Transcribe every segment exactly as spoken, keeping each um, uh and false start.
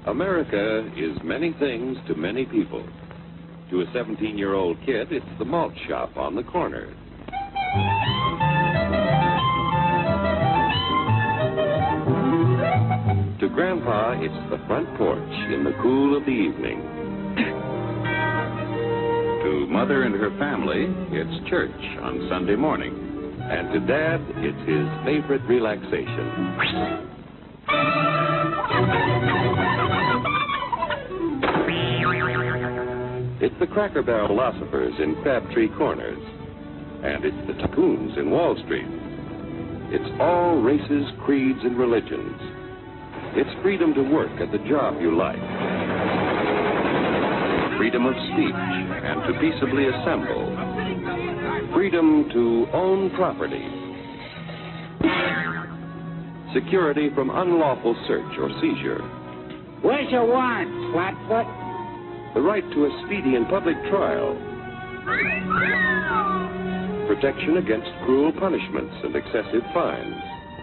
America is many things to many people. To a seventeen-year-old kid, it's the malt shop on the corner. To Grandpa, it's the front porch in the cool of the evening. To Mother and her family, it's church on Sunday morning. And to Dad, it's his favorite relaxation. It's the Cracker Barrel philosophers in Crabtree Corners. And it's the tycoons in Wall Street. It's all races, creeds, and religions. It's freedom to work at the job you like. Freedom of speech and to peaceably assemble. Freedom to own property. Security from unlawful search or seizure. Where's your warrant, Flatfoot? The right to a speedy and public trial. Protection against cruel punishments and excessive fines.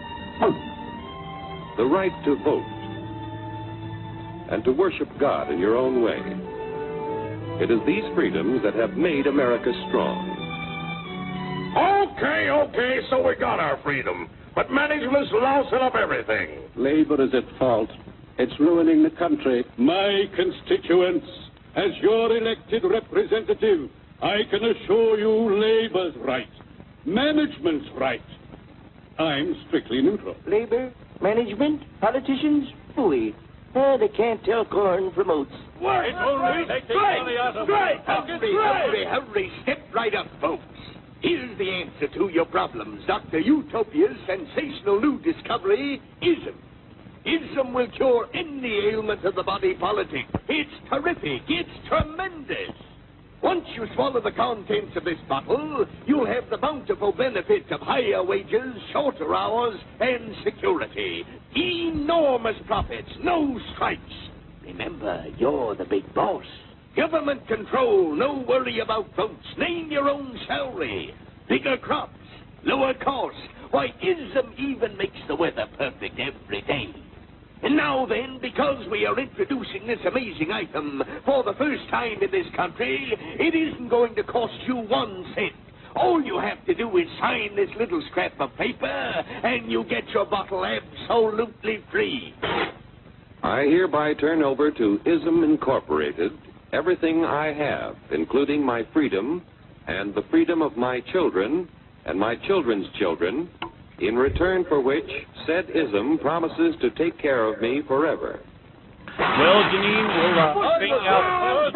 The right to vote. And to worship God in your own way. It is these freedoms that have made America strong. Okay, okay, so we got our freedom. But management's lousing up everything. Labor is at fault. It's ruining the country. My constituents, as your elected representative, I can assure you Labor's right. Management's right. I'm strictly neutral. Labor, management, politicians, fooey. Oh, they can't tell corn from oats. What? It's only take the money out of Strike! Hurry, hurry, hurry. Step right up, folks. Here's the answer to your problems. Doctor Utopia's sensational new discovery, ISM. ISM will cure any ailment of the body politic. It's terrific. It's tremendous. Once you swallow the contents of this bottle, you'll have the bountiful benefits of higher wages, shorter hours, and security. Enormous profits, no strikes. Remember, you're the big boss. Government control, no worry about votes. Name your own salary. Bigger crops, lower costs. Why, ISM even makes the weather perfect every day. And now then, because we are introducing this amazing item for the first time in this country, it isn't going to cost you one cent. All you have to do is sign this little scrap of paper, and you get your bottle absolutely free. I hereby turn over to ISM Incorporated everything I have, including my freedom and the freedom of my children and my children's children, in return for which said ISM promises to take care of me forever. Well, Janine, we'll uh, straighten out.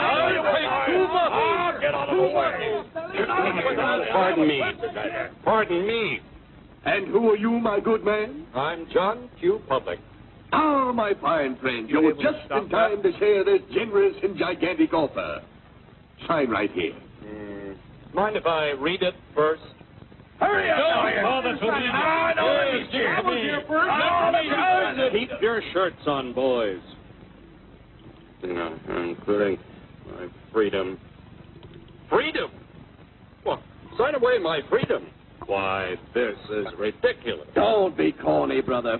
Get out of the way. Pardon me. Pardon me. And who are you, my good man? I'm John Q. Public. Ah, my fine friend, you were just in time to share this generous and gigantic offer. Sign right here. Mm, mind if I read it first? Hurry up! Oh, that's what we need. I know Yes, it's here. I was here first. I know it's here. Keep your shirts on, boys. No, including my freedom. Freedom? Well, sign away my freedom. Why, this is ridiculous. Don't be corny, brother.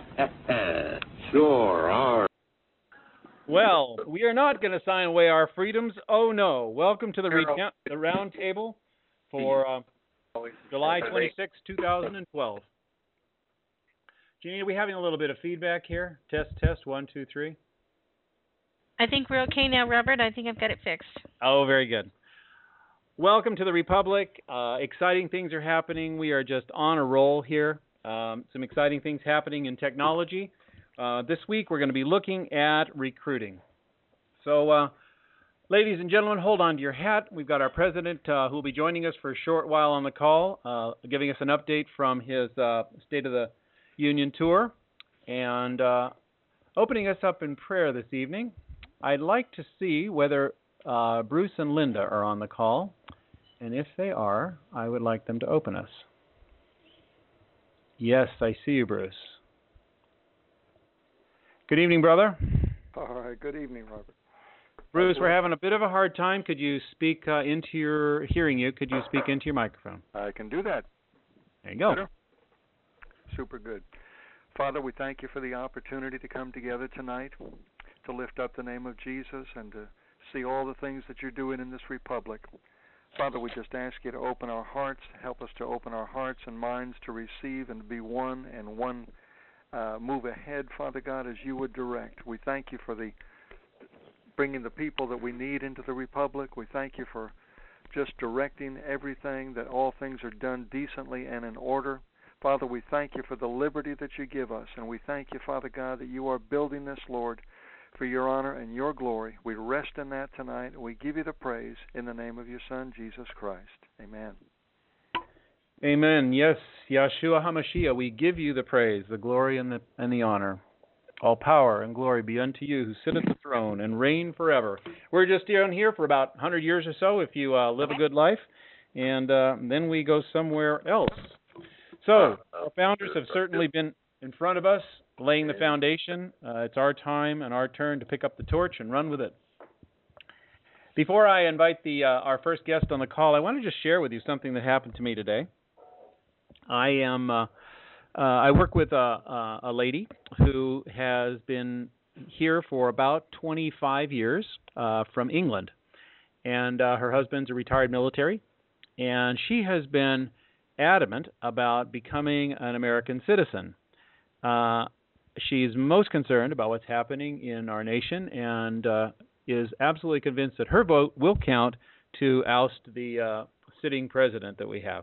Sure, all right. Well, we are not going to sign away our freedoms. Oh, no. Welcome to the, recount, the round table for uh, July twenty-sixth, two thousand twelve. Jeannie, are we having a little bit of feedback here? Test, test, one, two, three. I think we're okay now, Robert. I think I've got it fixed. Oh, very good. Welcome to the Republic. Uh, exciting things are happening. We are just on a roll here. Um, some exciting things happening in technology. Uh, this week we're going to be looking at recruiting. So, uh, ladies and gentlemen, hold on to your hat. We've got our president uh, who will be joining us for a short while on the call, uh, giving us an update from his uh, State of the Union tour. And uh, opening us up in prayer this evening, I'd like to see whether uh, Bruce and Linda are on the call. And if they are, I would like them to open us. Yes, I see you, Bruce. Good evening, brother. All right. Good evening, Robert. Bruce, we're having a bit of a hard time. Could you speak uh, into your, hearing you, could you speak into your microphone? I can do that. There you go. Better? Super good. Father, we thank you for the opportunity to come together tonight. to lift up the name of Jesus and to see all the things that you're doing in this republic. Father, we just ask you to open our hearts, help us to open our hearts and minds to receive and to be one and one uh, move ahead, Father God, as you would direct. We thank you for the bringing the people that we need into the republic. We thank you for just directing everything, that all things are done decently and in order. Father, we thank you for the liberty that you give us, and we thank you, Father God, that you are building this, Lord, for your honor and your glory. We rest in that tonight, and we give you the praise in the name of your Son, Jesus Christ. Amen. Amen. Yes, Yeshua HaMashiach, we give you the praise, the glory, and the and the honor. All power and glory be unto you who sit at the throne and reign forever. We're just down here for about one hundred years or so if you uh, live a good life, and uh, then we go somewhere else. So, our founders have certainly been in front of us, laying the foundation. Uh, it's our time and our turn to pick up the torch and run with it. Before I invite the uh, our first guest on the call, I want to just share with you something that happened to me today. I am uh, uh, I work with a, a, a lady who has been here for about twenty-five years uh, from England, and uh, her husband's a retired military, and she has been adamant about becoming an American citizen. Uh, she's most concerned about what's happening in our nation and uh, is absolutely convinced that her vote will count to oust the uh, sitting president that we have.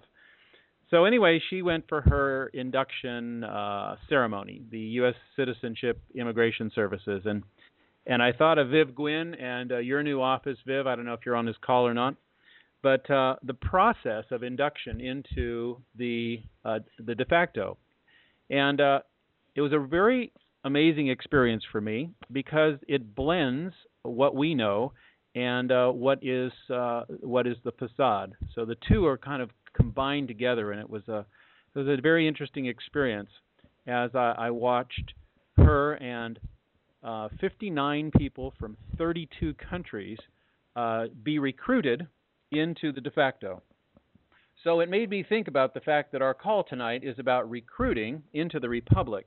So anyway, she went for her induction uh, ceremony, the U S Citizenship Immigration Services. And and I thought of Viv Gwynn and uh, your new office, Viv. I don't know if you're on this call or not. But uh, the process of induction into the uh, the de facto. And uh, it was a very amazing experience for me because it blends what we know and uh, what is uh, what is the facade. So the two are kind of combined together, and it was a it was a very interesting experience as I, I watched her and uh, fifty-nine people from thirty-two countries uh, be recruited into the de facto. So it made me think about the fact that our call tonight is about recruiting into the Republic.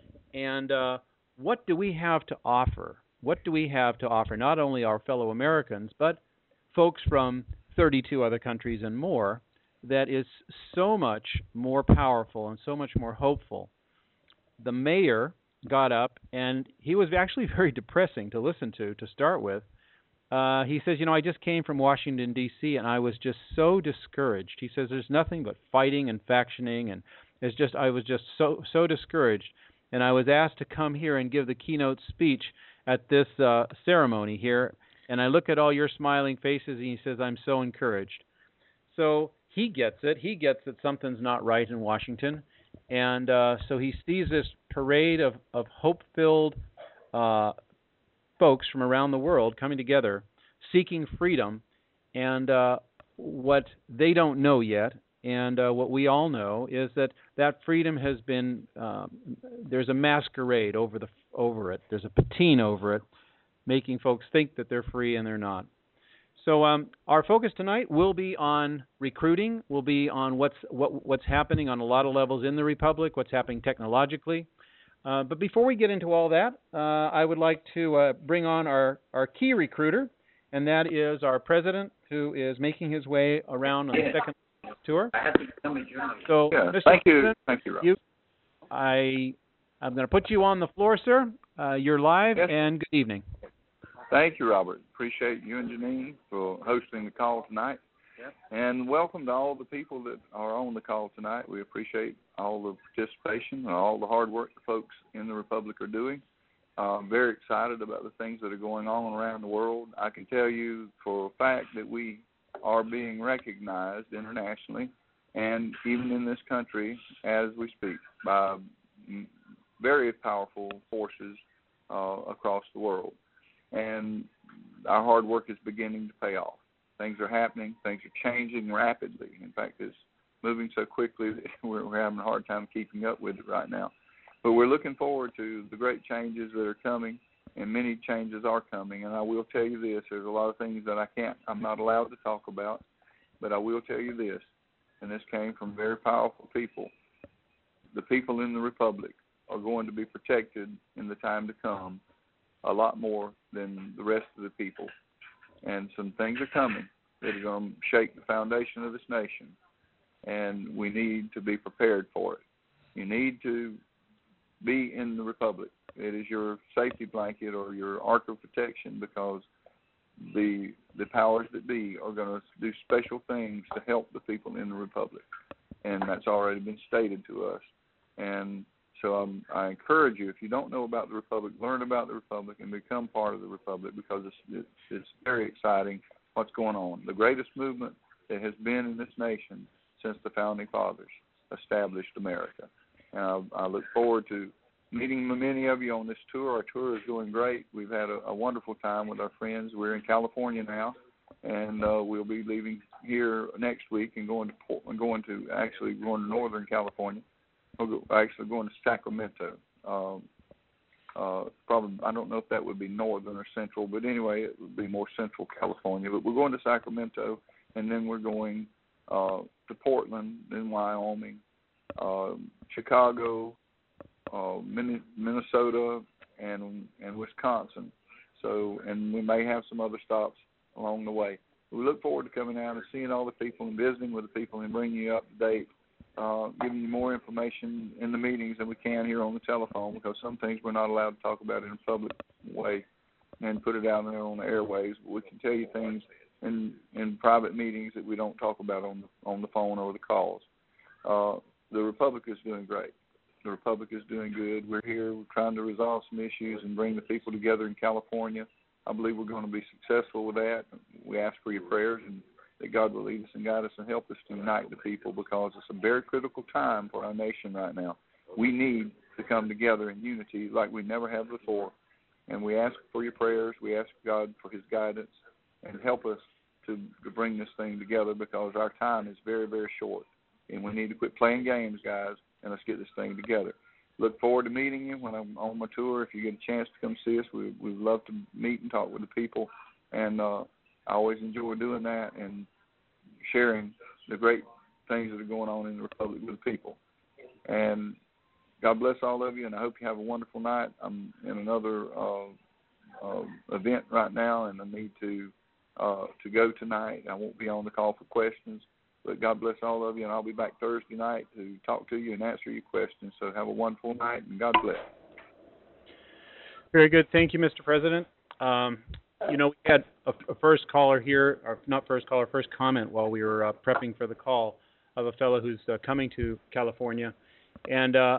And uh, what do we have to offer? What do we have to offer not only our fellow Americans, but folks from thirty-two other countries and more that is so much more powerful and so much more hopeful? The mayor got up, and he was actually very depressing to listen to, to start with. Uh, he says, you know, I just came from Washington, D C, and I was just so discouraged. He says there's nothing but fighting and factioning, and it's just I was just so so discouraged. And I was asked to come here and give the keynote speech at this uh, ceremony here, and I look at all your smiling faces, and he says, I'm so encouraged. So he gets it. He gets that something's not right in Washington, and uh, so he sees this parade of, of hope-filled uh folks from around the world coming together, seeking freedom, and uh, what they don't know yet, and uh, what we all know is that that freedom has been, um, there's a masquerade over the over it. There's a patina over it, making folks think that they're free and they're not. So um, our focus tonight will be on recruiting, will be on what's what, what's happening on a lot of levels in the Republic, what's happening technologically. Uh, but before we get into all that, uh, I would like to uh, bring on our, our key recruiter, and that is our president, who is making his way around on the second tour. So, yeah, Mister thank you, President, thank you, Rob. you, I, I'm going to put you on the floor, sir. Uh, you're live, Yes. and good evening. Thank you, Robert. Appreciate you and Janine for hosting the call tonight. And welcome to all the people that are on the call tonight. We appreciate all the participation and all the hard work the folks in the Republic are doing. Uh, I'm very excited about the things that are going on around the world. I can tell you for a fact that we are being recognized internationally and even in this country as we speak by very powerful forces uh, across the world. And our hard work is beginning to pay off. Things are happening. Things are changing rapidly. In fact, it's moving so quickly that we're, we're having a hard time keeping up with it right now. But we're looking forward to the great changes that are coming, and many changes are coming. And I will tell you this: there's a lot of things that I can't, I'm not allowed to talk about, but I will tell you this, and this came from very powerful people. The people in the Republic are going to be protected in the time to come a lot more than the rest of the people. And some things are coming that are going to shake the foundation of this nation, and we need to be prepared for it. You need to be in the Republic. It is your safety blanket or your ark of protection, because the the powers that be are going to do special things to help the people in the Republic, and that's already been stated to us. And so I'm, I encourage you, if you don't know about the Republic, learn about the Republic and become part of the Republic, because it's, it's, it's very exciting what's going on. The greatest movement that has been in this nation since the Founding Fathers established America. And I, I look forward to meeting many of you on this tour. Our tour is going great. We've had a, a wonderful time with our friends. We're in California now, and uh, we'll be leaving here next week and going to Portland, going to actually going to Northern California. We'll go, actually going to Sacramento. Um, uh, probably I don't know if that would be northern or central, but anyway, it would be more central California. But we're going to Sacramento, and then we're going uh, to Portland, then Wyoming, uh, Chicago, Uh, Minnesota and and Wisconsin. So, and we may have some other stops along the way. We look forward to coming out and seeing all the people and visiting with the people and bringing you up to date, uh, giving you more information in the meetings than we can here on the telephone, because some things we're not allowed to talk about in a public way and put it out there on the airwaves. But we can tell you things in in private meetings that we don't talk about on the, on the phone or the calls. Uh, the Republic is doing great. The Republic is doing good. We're here. We're trying to resolve some issues and bring the people together in California. I believe we're going to be successful with that. We ask for your prayers and that God will lead us and guide us and help us to unite the people, because it's a very critical time for our nation right now. We need to come together in unity like we never have before. And we ask for your prayers. We ask God for his guidance and help us to, to bring this thing together, because our time is very, very short. And we need to quit playing games, guys, and let's get this thing together. Look forward to meeting you when I'm on my tour. If you get a chance to come see us, we we'd love to meet and talk with the people. And uh, I always enjoy doing that and sharing the great things that are going on in the Republic with the people. And God bless all of you, and I hope you have a wonderful night. I'm in another uh, uh, event right now, and I need to uh, to go tonight. I won't be on the call for questions. But God bless all of you, and I'll be back Thursday night to talk to you and answer your questions. So have a wonderful night, and God bless. Very good. Thank you, Mister President. Um, you know, we had a, a first caller here, or not first caller, first comment while we were uh, prepping for the call of a fellow who's uh, coming to California. And uh,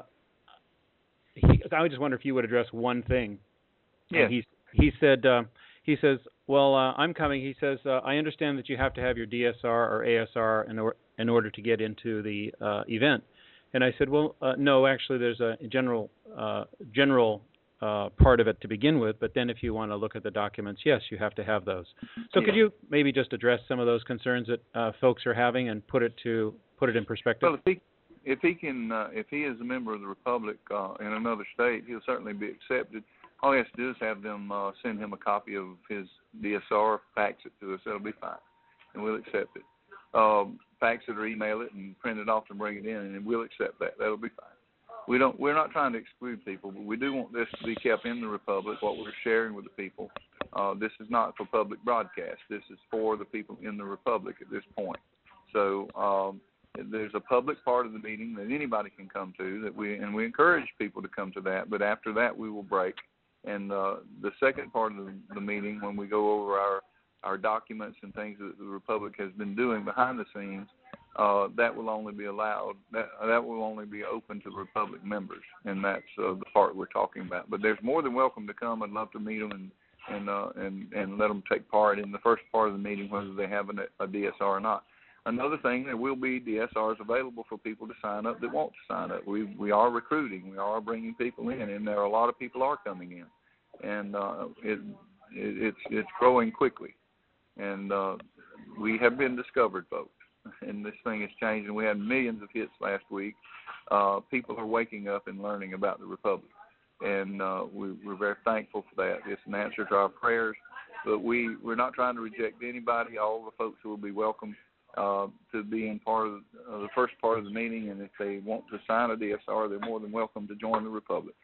he, I just wonder if you would address one thing. Yeah. He, he said, uh, he says, well, uh, I'm coming. He says, uh, I understand that you have to have your D S R or A S R in, or, in order to get into the uh, event. And I said, well, uh, no, actually, there's a general uh, general uh, part of it to begin with. But then if you want to look at the documents, yes, you have to have those. So yeah. Could you maybe just address some of those concerns that uh, folks are having and put it to put it in perspective? Well, if he, if he can, uh, if he is a member of the Republic uh, in another state, he'll certainly be accepted. All he has to do is have them uh, send him a copy of his D S R, fax it to us. That'll be fine, and we'll accept it. Um, fax it or email it and print it off and bring it in, and we'll accept that. That'll be fine. We don't. We're not trying to exclude people, but we do want this to be kept in the Republic. What we're sharing with the people. Uh, this is not for public broadcast. This is for the people in the Republic at this point. So um, there's a public part of the meeting that anybody can come to. That we and we encourage people to come to that. But after that, we will break. And uh, the second part of the, the meeting, when we go over our, our documents and things that the Republic has been doing behind the scenes, uh, that will only be allowed, that that will only be open to Republic members, and that's uh, the part we're talking about. But there's more than welcome to come. I'd love to meet them and and uh, and, and let them take part in the first part of the meeting, whether they have a, a D S R or not. Another thing, there will be D S Rs available for people to sign up that want to sign up. We we are recruiting. We are bringing people in, and there are a lot of people are coming in, and uh, it, it it's it's growing quickly. And uh, we have been discovered, folks, and this thing is changing. We had millions of hits last week. Uh, people are waking up and learning about the Republic, and uh, we, we're very thankful for that. It's an answer to our prayers, but we, we're not trying to reject anybody. All the folks will be welcome Uh, to be in part of uh, the first part of the meeting, and if they want to sign a D S R, they're more than welcome to join the Republic.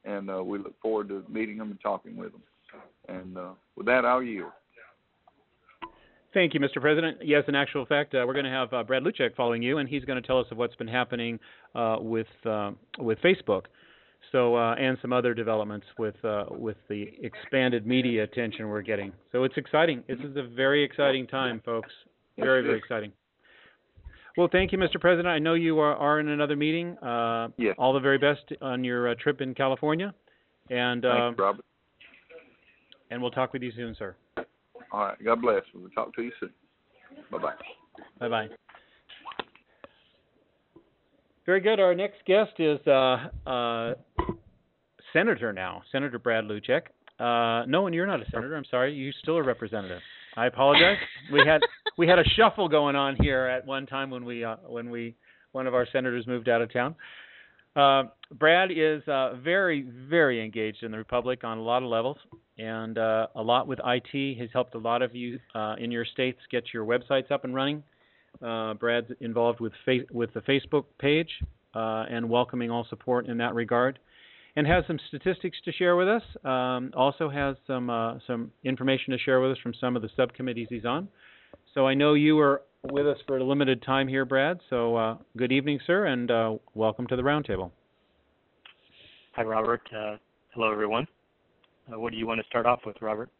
and uh, we look forward to meeting them and talking with them. And uh, with that, I'll yield. Thank you, Mister President. Yes, in actual fact, uh, we're going to have uh, Brad Luchek following you, and he's going to tell us of what's been happening uh, with uh, with Facebook, so uh, and some other developments with uh, with the expanded media attention we're getting. So it's exciting. This is a very exciting time, folks. Very, very exciting. Well, thank you, Mister President. I know you are, are in another meeting. Uh, yes. All the very best on your uh, trip in California, and uh, Thanks, Robert. And we'll talk with you soon, sir. All right. God bless. We'll talk to you soon. Bye-bye. Bye-bye. Very good. Our next guest is uh, uh, Senator now, Senator Brad Luchek. Uh, no, and you're not a senator. I'm sorry. You're still a representative. I apologize. We had we had a shuffle going on here at one time when we uh, when we one of our senators moved out of town. Uh, Brad is uh, very, very engaged in the Republic on a lot of levels, and uh, a lot with I T. He's helped a lot of you uh, in your states get your websites up and running. Uh, Brad's involved with fa- with the Facebook page uh, and welcoming all support in that regard, and has some statistics to share with us. Um, also has some uh, some information to share with us from some of the subcommittees he's on. So I know you are with us for a limited time here, Brad. So uh, good evening, sir, and uh, welcome to the roundtable. Hi, Robert. Uh, hello, everyone. Uh, what do you want to start off with, Robert?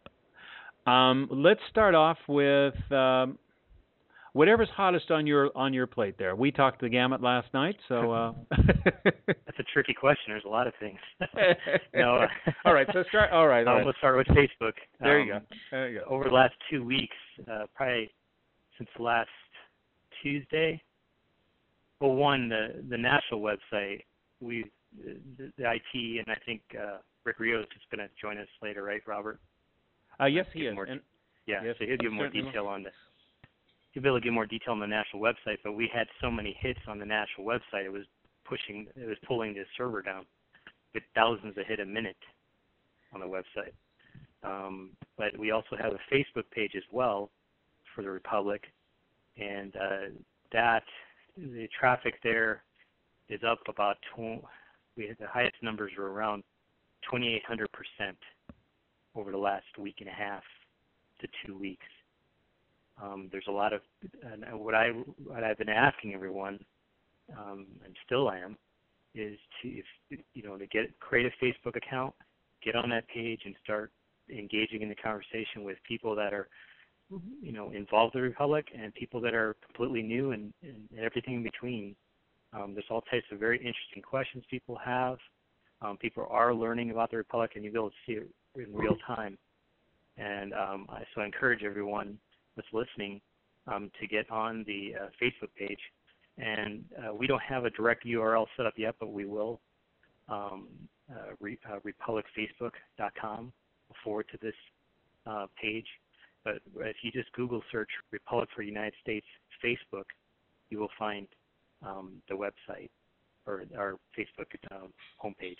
Um, let's start off with um, whatever's hottest on your on your plate there. We talked the gamut last night, so uh... That's a tricky question. There's a lot of things. no, uh, all right, so start. All right, all um, right. Let's start with Facebook. There um, you go. There you go. Over the last two weeks, uh, probably since last Tuesday. Well, one, the the national website, we the, the I T, and I think uh, Rick Rios is going to join us later, right, Robert? Uh, yes, he is. More, and, yeah, yes, so he'll give more detail will. on this. He'll be able to give more detail on the national website, but we had so many hits on the national website, it was pushing, it was pulling the server down with thousands of hit a minute on the website. Um, but we also have a Facebook page as well for the Republic, and uh, that the traffic there is up about twenty. We had the highest numbers were around twenty-eight hundred percent over the last week and a half to two weeks. Um, there's a lot of uh, what I what I've been asking everyone, um, and still am, is to if, you know to get create a Facebook account, get on that page, and start engaging in the conversation with people that are you know involved in the Republic and people that are completely new and, and everything in between. Um, there's all types of very interesting questions people have. Um, people are learning about the Republic, and you'll be able to see it in real time. And um, I, so I encourage everyone that's listening um, to get on the uh, Facebook page. And uh, we don't have a direct U R L set up yet, but we will. Um, uh, re, uh, republic facebook dot com forward to this uh, page. But if you just Google search Republic for United States Facebook, you will find um, the website or our Facebook um, homepage.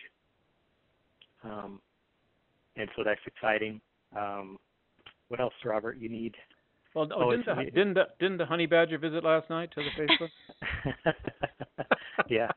Um, and so that's exciting. Um, what else, Robert, you need? Well, oh, didn't, the, didn't, the, didn't the honey badger visit last night to the Facebook? Yeah.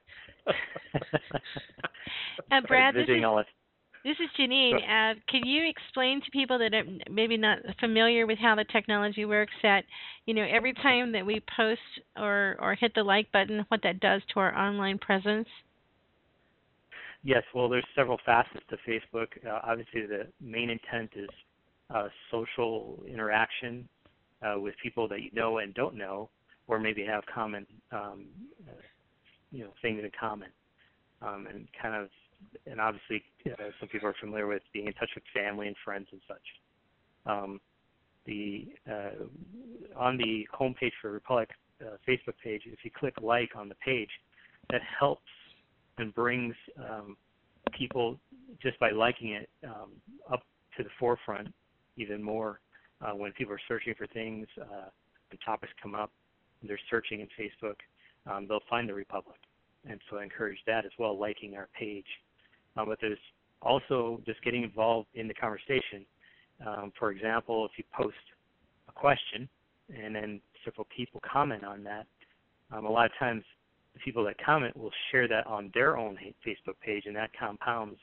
uh, Brad, this is, all this is Janine. Uh, can you explain to people that are maybe not familiar with how the technology works that, you know, every time that we post or, or hit the like button, what that does to our online presence? Yes, well, there's several facets to Facebook. Uh, obviously, the main intent is uh, social interaction uh, with people that you know and don't know, or maybe have common, um, uh, you know, things in common, um, and kind of, and obviously, uh, some people are familiar with being in touch with family and friends and such. Um, the uh, on the homepage for Republic uh, Facebook page, if you click like on the page, that helps and brings um, people, just by liking it, um, up to the forefront even more. Uh, when people are searching for things, uh, when topics come up, they're searching in Facebook, um, they'll find the Republic. And so I encourage that as well, liking our page. Um, but there's also just getting involved in the conversation. Um, for example, if you post a question and then several people comment on that, um, a lot of times the people that comment will share that on their own Facebook page, and that compounds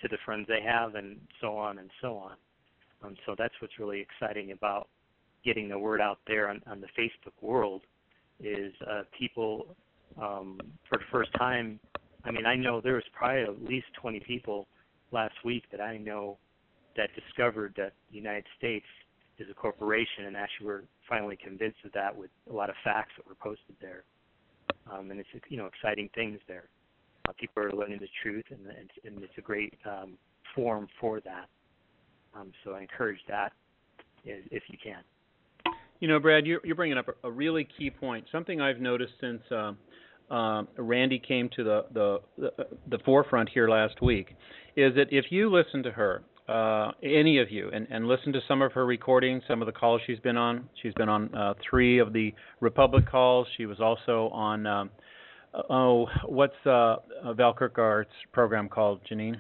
to the friends they have, and so on and so on. Um, so that's what's really exciting about getting the word out there on, on the Facebook world is uh, people, um, for the first time, I mean, I know there was probably at least twenty people last week that I know that discovered that the United States is a corporation, and actually were finally convinced of that with a lot of facts that were posted there. Um, and it's, you know, exciting things there. Uh, people are learning the truth, and, and, and it's a great um, forum for that. Um, so I encourage that if, if you can. You know, Brad, you're, you're bringing up a, a really key point. Something I've noticed since uh, uh, Randy came to the, the, the, the forefront here last week is that if you listen to her, Uh, any of you, and, and listen to some of her recordings, some of the calls she's been on. She's been on uh, three of the Republic calls. She was also on, um, oh, what's uh, Val Kirkgart's program called, Janine?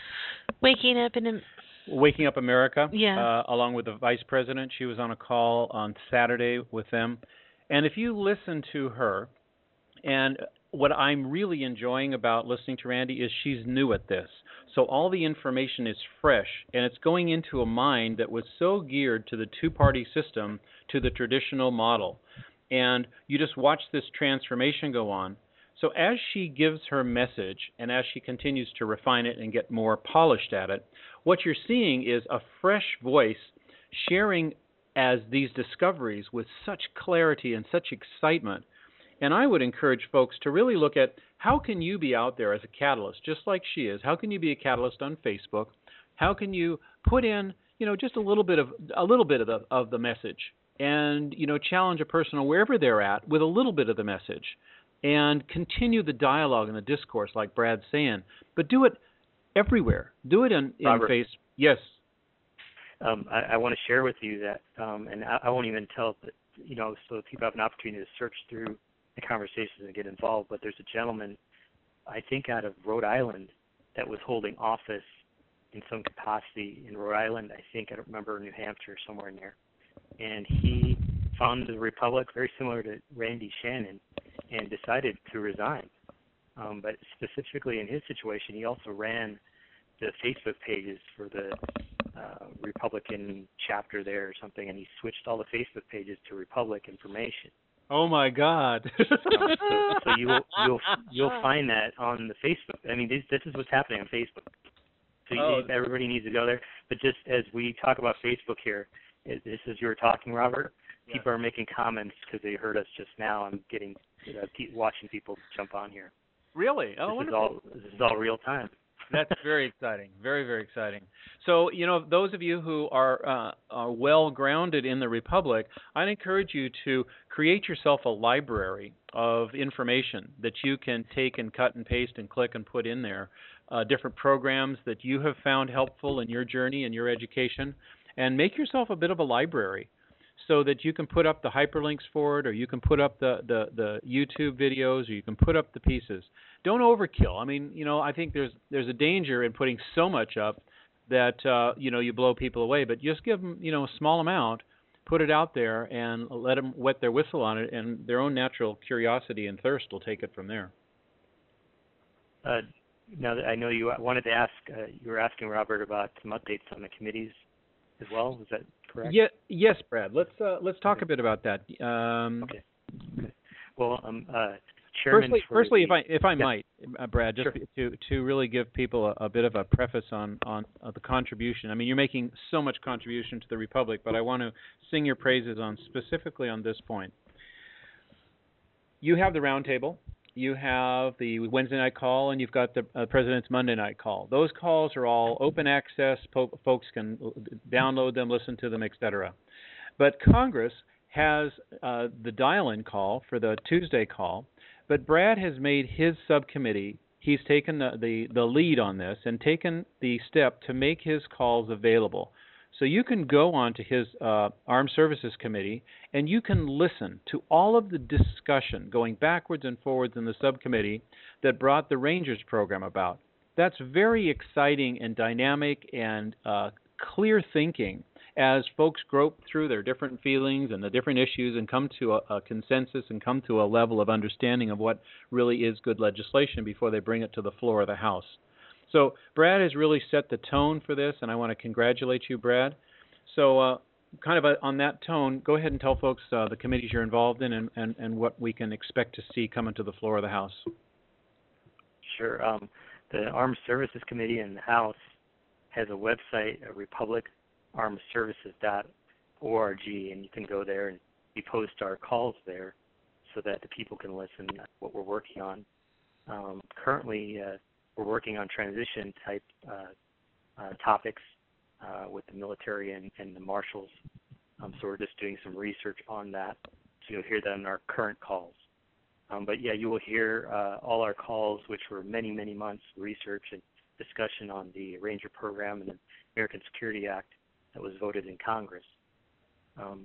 Waking Up in a... Waking Up America, yeah. uh, along with the Vice President. She was on a call on Saturday with them. And if you listen to her, and what I'm really enjoying about listening to Randy is she's new at this. So all the information is fresh, and it's going into a mind that was so geared to the two-party system, to the traditional model. And you just watch this transformation go on. So as she gives her message, and as she continues to refine it and get more polished at it, what you're seeing is a fresh voice sharing as these discoveries with such clarity and such excitement. And I would encourage folks to really look at how can you be out there as a catalyst, just like she is. How can you be a catalyst on Facebook? How can you put in, you know, just a little bit of a little bit of the of the message, and you know, challenge a person wherever they're at with a little bit of the message, and continue the dialogue and the discourse, like Brad's saying. But do it everywhere. Do it in, in Robert, face. Yes. Um, I, I want to share with you that, um, and I, I won't even tell, but, you know, so people have an opportunity to search through the conversations and get involved. But there's a gentleman, I think out of Rhode Island, that was holding office in some capacity in Rhode Island. I think, I don't remember, New Hampshire, somewhere in there. And he founded the Republic, very similar to Randy Shannon, and decided to resign. Um, but specifically in his situation, he also ran the Facebook pages for the uh, Republican chapter there or something, and he switched all the Facebook pages to Republic information. Oh my God! um, so, so you'll you'll you'll find that on the Facebook. I mean, this, this is what's happening on Facebook. So you, Oh. everybody needs to go there. But just as we talk about Facebook here, is, this is you were talking, Robert. Yeah. People are making comments because they heard us just now. I'm getting uh, pe- watching people jump on here. Really? Oh, this wonderful. is all this is all real time. That's very exciting. Very, very exciting. So, you know, those of you who are, uh, are well grounded in the Republic, I'd encourage you to create yourself a library of information that you can take and cut and paste and click and put in there, uh, different programs that you have found helpful in your journey and your education, and make yourself a bit of a library so that you can put up the hyperlinks for it, or you can put up the, the, the YouTube videos, or you can put up the pieces. Don't overkill. I mean, you know, I think there's there's a danger in putting so much up that, uh, you know, you blow people away. But just give them, you know, a small amount, put it out there, and let them wet their whistle on it, and their own natural curiosity and thirst will take it from there. Uh, now that I know you wanted to ask, uh, you were asking Robert about some updates on the committees as well. Is that correct? Yeah, yes, Brad. Let's uh, let's talk a bit about that. Um, okay. okay. Well, um, uh, Chairman. Firstly, firstly, if I if I yeah. might, uh, Brad, just Sure. to to really give people a, a bit of a preface on on uh, the contribution. I mean, you're making so much contribution to the Republic, but I want to sing your praises on specifically on this point. You have the roundtable. You have the Wednesday night call, and you've got the uh, President's Monday night call. Those calls are all open access. Po- folks can download them, listen to them, et cetera. But Congress has uh, the dial-in call for the Tuesday call, but Brad has made his subcommittee, he's taken the, the, the lead on this and taken the step to make his calls available. So you can go on to his uh, Armed Services Committee, and you can listen to all of the discussion going backwards and forwards in the subcommittee that brought the Rangers program about. That's very exciting and dynamic and uh, clear thinking as folks grope through their different feelings and the different issues and come to a, a consensus and come to a level of understanding of what really is good legislation before they bring it to the floor of the House. So Brad has really set the tone for this, and I want to congratulate you, Brad. So uh, kind of a, on that tone, go ahead and tell folks uh, the committees you're involved in and, and, and what we can expect to see coming to the floor of the House. Sure. Um, the Armed Services Committee in the House has a website, republic armed services dot org, and you can go there and we post our calls there so that the people can listen to what we're working on. Um, currently, uh, we're working on transition type uh, uh, topics uh, with the military and, and the marshals. Um, so we're just doing some research on that. So you'll hear that in our current calls. Um, but yeah, you will hear uh, all our calls, which were many, many months of research and discussion on the Ranger program and the American Security Act that was voted in Congress. Um,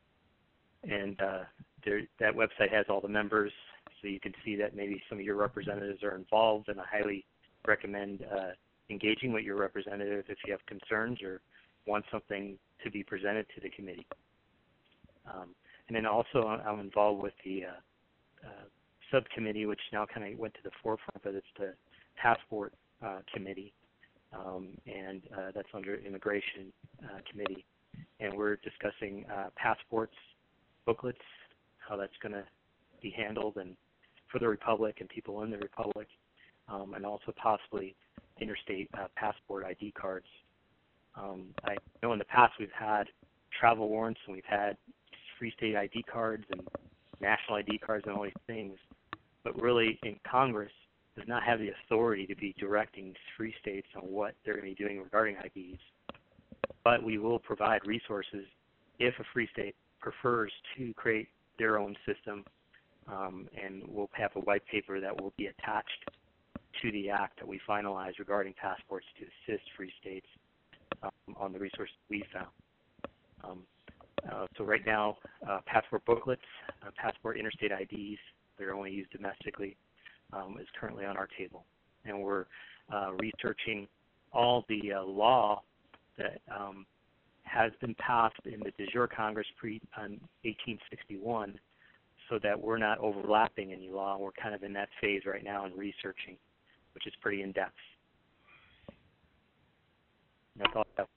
and uh, there, that website has all the members, so you can see that maybe some of your representatives are involved, and I highly recommend uh, engaging with your representative if you have concerns or want something to be presented to the committee. Um, and then also I'm involved with the uh, uh, subcommittee, which now kind of went to the forefront, but it's the passport uh, committee, um, and uh, that's under immigration uh, committee. And we're discussing uh, passports, booklets, how that's going to be handled, and for the Republic and people in the Republic, um, and also possibly interstate uh, passport I D cards. Um, I know in the past we've had travel warrants and we've had free state I D cards and national I D cards and all these things, but really in Congress does not have the authority to be directing free states on what they're going to be doing regarding I Ds. But we will provide resources if a free state prefers to create their own system, um, and we'll have a white paper that will be attached to the act that we finalize regarding passports to assist free states um, on the resources we found. Um, uh, so right now, uh, passport booklets, uh, passport interstate I Ds, they're only used domestically, um, is currently on our table. And we're uh, researching all the uh, law that um, has been passed in the de jure Congress pre on eighteen sixty-one, so that we're not overlapping any law. We're kind of in that phase right now in researching, which is pretty in-depth. That's all I have.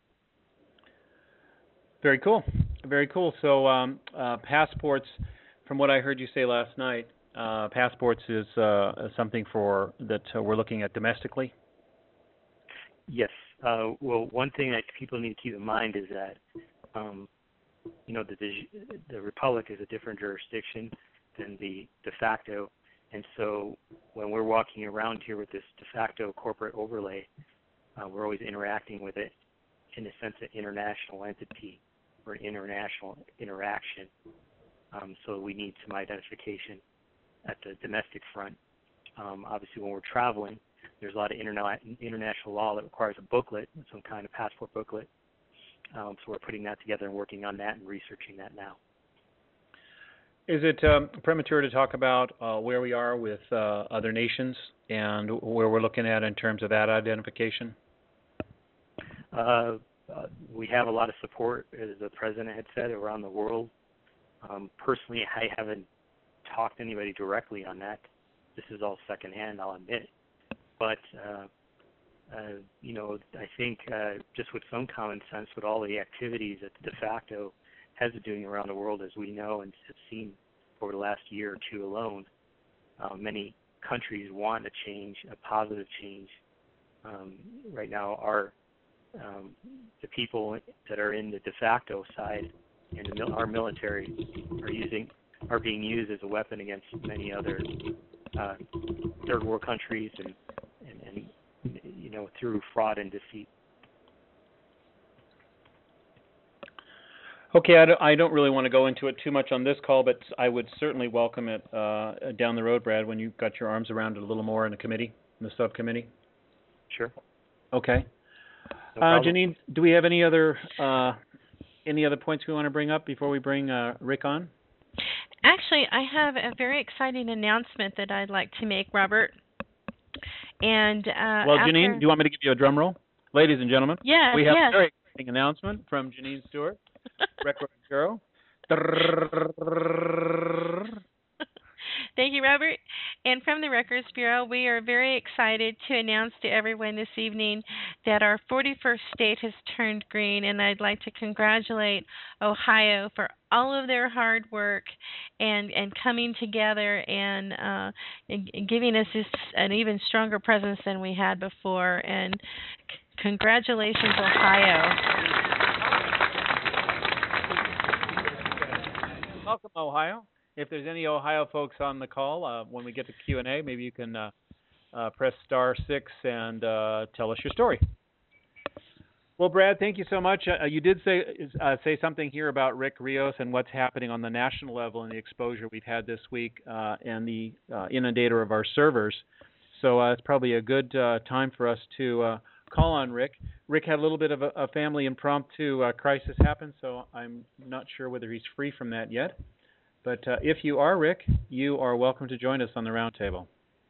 Very cool. Very cool. So um, uh, passports, from what I heard you say last night, uh, passports is uh, something for that uh, we're looking at domestically? Yes. Uh, well, one thing that people need to keep in mind is that, um, you know, the, the Republic is a different jurisdiction than the de facto. And so when we're walking around here with this de facto corporate overlay, uh, we're always interacting with it in the sense of international entity or international interaction. Um, so we need some identification at the domestic front. Um, obviously, when we're traveling, there's a lot of interna- international law that requires a booklet, some kind of passport booklet. Um, so we're putting that together and working on that and researching that now. Is it um, premature to talk about uh, where we are with uh, other nations and where we're looking at in terms of that identification? Uh, uh, we have a lot of support, as the President had said, around the world. Um, personally, I haven't talked to anybody directly on that. This is all secondhand, I'll admit. But, uh, uh, you know, I think uh, just with some common sense, with all the activities that the de facto has been doing around the world, as we know and have seen over the last year or two alone, uh, many countries want a change, a positive change. Um, right now, our um, the people that are in the de facto side and the mil- our military are using are being used as a weapon against many other uh, third world countries and, and, and you know through fraud and deceit. Okay, I don't, I don't really want to go into it too much on this call, but I would certainly welcome it uh, down the road, Brad, when you've got your arms around it a little more in the committee, in the subcommittee. Sure. Okay. No uh, Janine, do we have any other uh, any other points we want to bring up before we bring uh, Rick on? Actually, I have a very exciting announcement that I'd like to make, Robert. And uh, well, after... Janine, do you want me to give you a drum roll, ladies and gentlemen? Yes, we have yes. a very exciting announcement from Janine Stewart. Record Girl. Thank you, Robert. And from the Records Bureau, we are very excited to announce to everyone this evening that our forty-first state has turned green, and I'd like to congratulate Ohio for all of their hard work and, and coming together and, uh, and, and giving us this, an even stronger presence than we had before. And c- congratulations, Ohio. Welcome, Ohio. If there's any Ohio folks on the call, uh, when we get to Q and A, maybe you can uh, uh, press star six and uh, tell us your story. Well, Brad, thank you so much. Uh, you did say uh, say something here about Rick Rios and what's happening on the national level and the exposure we've had this week uh, and the uh, inundator of our servers. So uh, it's probably a good uh, time for us to uh, call on Rick. Rick had a little bit of a, a family impromptu uh, crisis happen, so I'm not sure whether he's free from that yet. But uh, if you are, Rick, you are welcome to join us on the roundtable.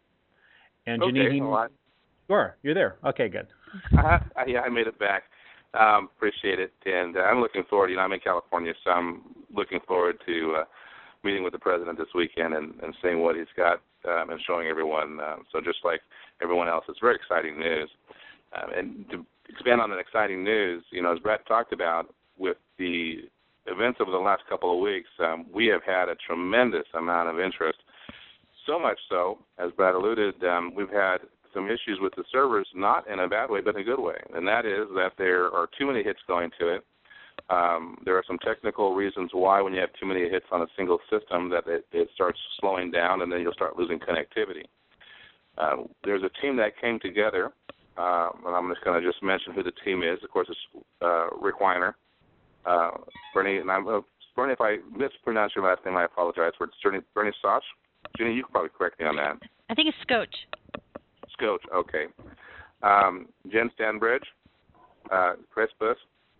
And okay, Janine, well, I, sure, you're there. Okay, good. uh, yeah, I made it back. Um, appreciate it, and uh, I'm looking forward. You know, I'm in California, so I'm looking forward to uh, meeting with the president this weekend and, and seeing what he's got um, and showing everyone. Uh, so just like everyone else, it's very exciting news. Um, and to expand on that exciting news, you know, as Brett talked about with the events over the last couple of weeks, um, we have had a tremendous amount of interest. So much so, as Brad alluded, um, we've had some issues with the servers, not in a bad way, but in a good way. And that is that there are too many hits going to it. Um, there are some technical reasons why when you have too many hits on a single system that it, it starts slowing down and then you'll start losing connectivity. Uh, there's a team that came together, uh, and I'm just going to just mention who the team is. Of course, it's uh, Rick Weiner. Uh, Bernie, and I'm, uh, Bernie, if I mispronounce your last name, I apologize for it. Bernie, Bernie Soch? Ginny, you can probably correct me on that. I think it's Scotch. Scotch, okay. Um, Jen Stanbridge, uh, Chris Buss,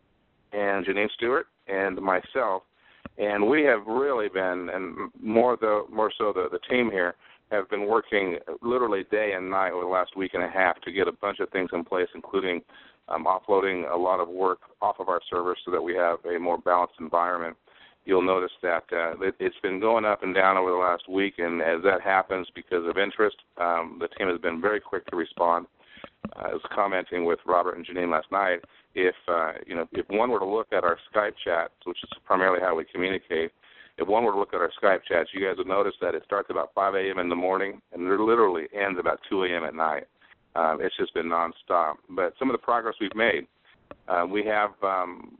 and Janine Stewart, and myself. And we have really been, and more the more so the, the team here, have been working literally day and night over the last week and a half to get a bunch of things in place, including Um, offloading a lot of work off of our servers so that we have a more balanced environment. You'll notice that uh, it, it's been going up and down over the last week, and as that happens because of interest, um, the team has been very quick to respond. Uh, I was commenting with Robert and Janine last night. If uh, you know, if one were to look at our Skype chats, which is primarily how we communicate, if one were to look at our Skype chats, you guys would notice that it starts about five a.m. in the morning and it literally ends about two a.m. at night. Um, it's just been nonstop. But some of the progress we've made, uh, we have um,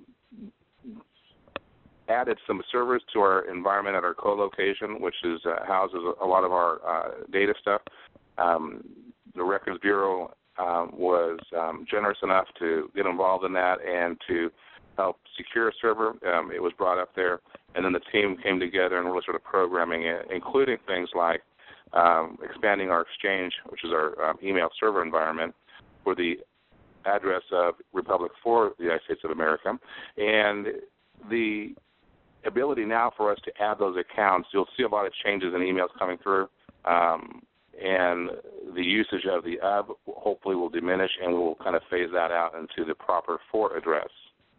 added some servers to our environment at our co-location, which is uh, houses a lot of our uh, data stuff. Um, the Records Bureau uh, was um, generous enough to get involved in that and to help secure a server. Um, it was brought up there, and then the team came together and really sort of programming it, including things like Um, expanding our exchange, which is our um, email server environment, for the address of Republic for the United States of America. And the ability now for us to add those accounts, you'll see a lot of changes in emails coming through, um, and the usage of the U B hopefully will diminish, and we'll kind of phase that out into the proper for address.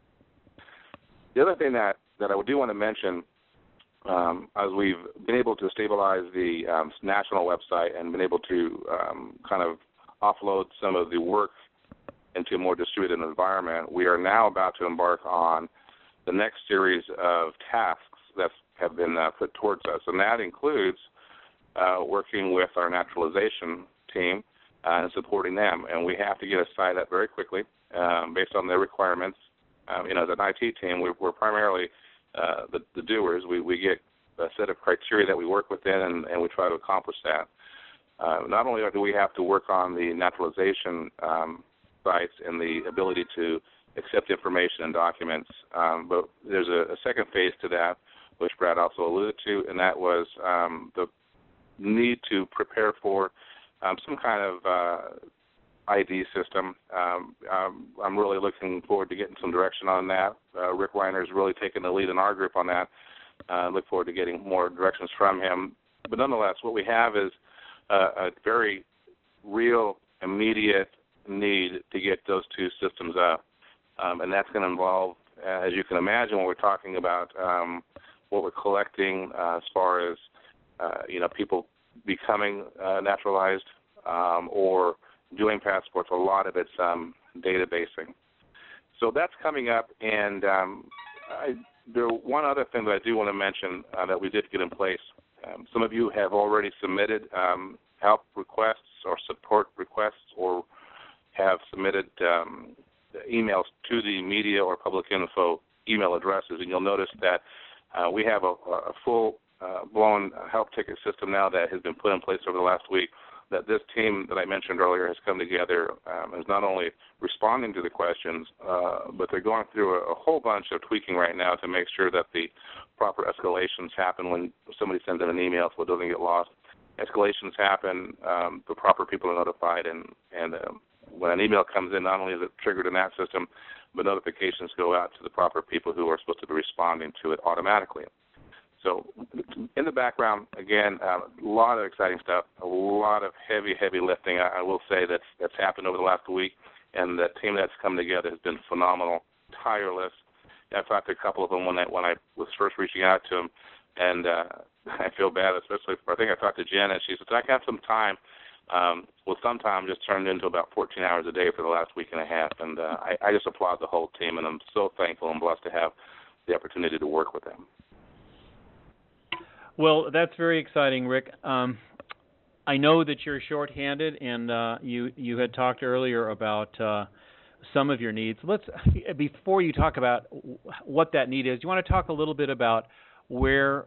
The other thing that, that I do want to mention, Um, as we've been able to stabilize the um, national website and been able to um, kind of offload some of the work into a more distributed environment, we are now about to embark on the next series of tasks that have been uh, put towards us, and that includes uh, working with our naturalization team uh, and supporting them. And we have to get a site up very quickly um, based on their requirements. Um, you know, as an I T team, we, we're primarily Uh, the, the doers. We, we get a set of criteria that we work within, and, and we try to accomplish that. Uh, not only do we have to work on the naturalization um, sites and the ability to accept information and documents, um, but there's a, a second phase to that, which Brad also alluded to, and that was um, the need to prepare for um, some kind of uh, I D system. Um, um, I'm really looking forward to getting some direction on that. Uh, Rick Weiner is really taking the lead in our group on that. I uh, look forward to getting more directions from him. But nonetheless, what we have is uh, a very real, immediate need to get those two systems up. Um, and that's going to involve, uh, as you can imagine, when we're talking about um, what we're collecting uh, as far as, uh, you know, people becoming uh, naturalized um, or doing passports. A lot of it's um, databasing. So that's coming up, and um, I, there one other thing that I do want to mention uh, that we did get in place. Um, some of you have already submitted um, help requests or support requests, or have submitted um, emails to the media or public info email addresses, and you'll notice that uh, we have a, a full-blown uh, help ticket system now that has been put in place over the last week. That this team that I mentioned earlier has come together, um, is not only responding to the questions, uh, but they're going through a, a whole bunch of tweaking right now to make sure that the proper escalations happen when somebody sends in an email so it doesn't get lost. Escalations happen, um, the proper people are notified, and, and um, when an email comes in, not only is it triggered in that system, but notifications go out to the proper people who are supposed to be responding to it automatically. So in the background, again, uh, a lot of exciting stuff, a lot of heavy, heavy lifting, I, I will say, that's, that's happened over the last week, and the team that's come together has been phenomenal, tireless. I talked to a couple of them when I, when I was first reaching out to them, and uh, I feel bad, especially, I think I talked to Jen, and she said, I have some time. Um, well, sometime just turned into about fourteen hours a day for the last week and a half, and uh, I, I just applaud the whole team, and I'm so thankful and blessed to have the opportunity to work with them. Well, that's very exciting, Rick. Um, I know that you're shorthanded, and uh, you you had talked earlier about uh, some of your needs. Let's before you talk about what that need is, do you want to talk a little bit about where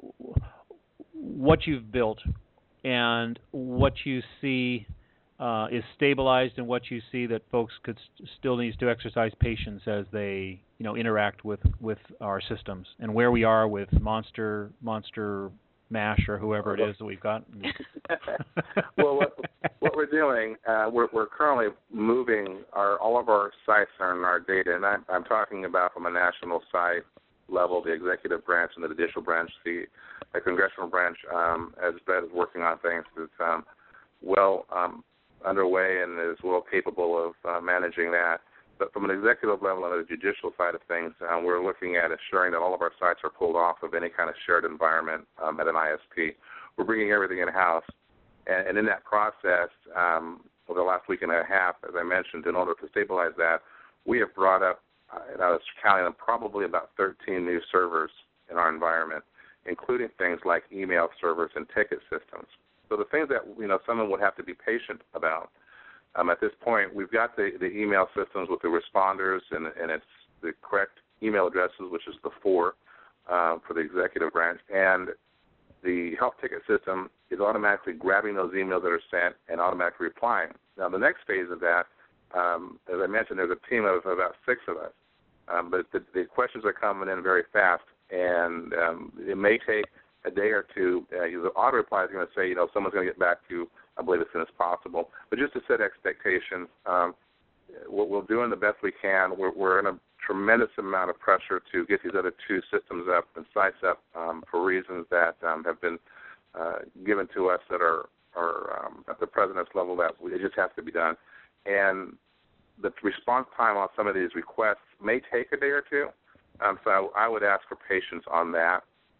what you've built and what you see uh, is stabilized, and what you see that folks could st- still needs to exercise patience as they, you know, interact with, with our systems, and where we are with Monster Monster Mash or whoever it is that we've got. Well, what, what we're doing, uh, we're, we're currently moving our all of our sites and our data, and I'm, I'm talking about from a national site level, the executive branch and the judicial branch, the, the congressional branch, um, as Brett is working on things, is um, well um, underway and is well capable of uh, managing that. But from an executive level and the judicial side of things, um, we're looking at ensuring that all of our sites are pulled off of any kind of shared environment um, at an I S P. We're bringing everything in-house, and, and in that process, um, over the last week and a half, as I mentioned, in order to stabilize that, we have brought up, uh, and I was counting them, probably about thirteen new servers in our environment, including things like email servers and ticket systems. So the things that, you know, someone would have to be patient about. Um, at this point, we've got the, the email systems with the responders, and, and it's the correct email addresses, which is the four uh, for the executive branch, and the help ticket system is automatically grabbing those emails that are sent and automatically replying. Now, the next phase of that, um, as I mentioned, there's a team of about six of us, um, but the, the questions are coming in very fast, and um, it may take a day or two. Uh, the auto reply is going to say, you know, someone's going to get back to you, I believe, as soon as possible. But just to set expectations, um, we're, we're doing the best we can. We're, we're in a tremendous amount of pressure to get these other two systems up and sites up um, for reasons that um, have been uh, given to us that are, are um, at the president's level, that it just has to be done. And the response time on some of these requests may take a day or two, um, so I would ask for patience on that.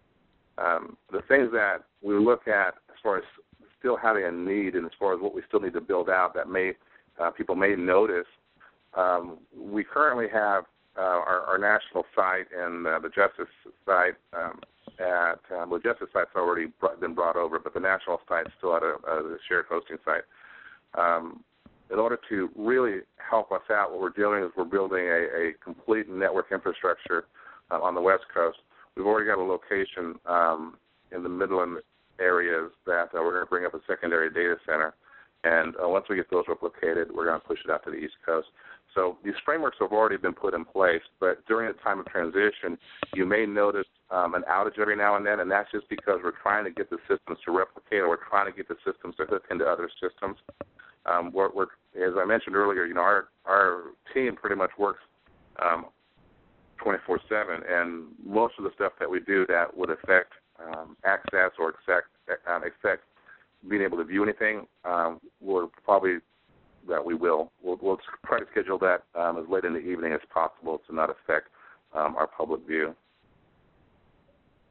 Um, the things that we look at as far as still having a need, and as far as what we still need to build out that may uh, people may notice, um, we currently have uh, our, our national site and uh, the justice site um, at um, the justice site's already brought, been brought over, but the national site's still at a, a shared hosting site. Um, in order to really help us out, what we're doing is we're building a, a complete network infrastructure uh, on the West Coast. We've already got a location um, in the Midland areas that uh, we're going to bring up a secondary data center. And uh, once we get those replicated, we're going to push it out to the East Coast. So these frameworks have already been put in place, but during the time of transition, you may notice um, an outage every now and then, and that's just because we're trying to get the systems to replicate, or we're trying to get the systems to hook into other systems. Um, we're, we're, as I mentioned earlier, you know, our, our team pretty much works um, twenty-four seven, and most of the stuff that we do that would affect um, access or affect, uh, affect being able to view anything, um, we're probably that we will. We'll, we'll try to schedule that um, as late in the evening as possible to not affect um, our public view.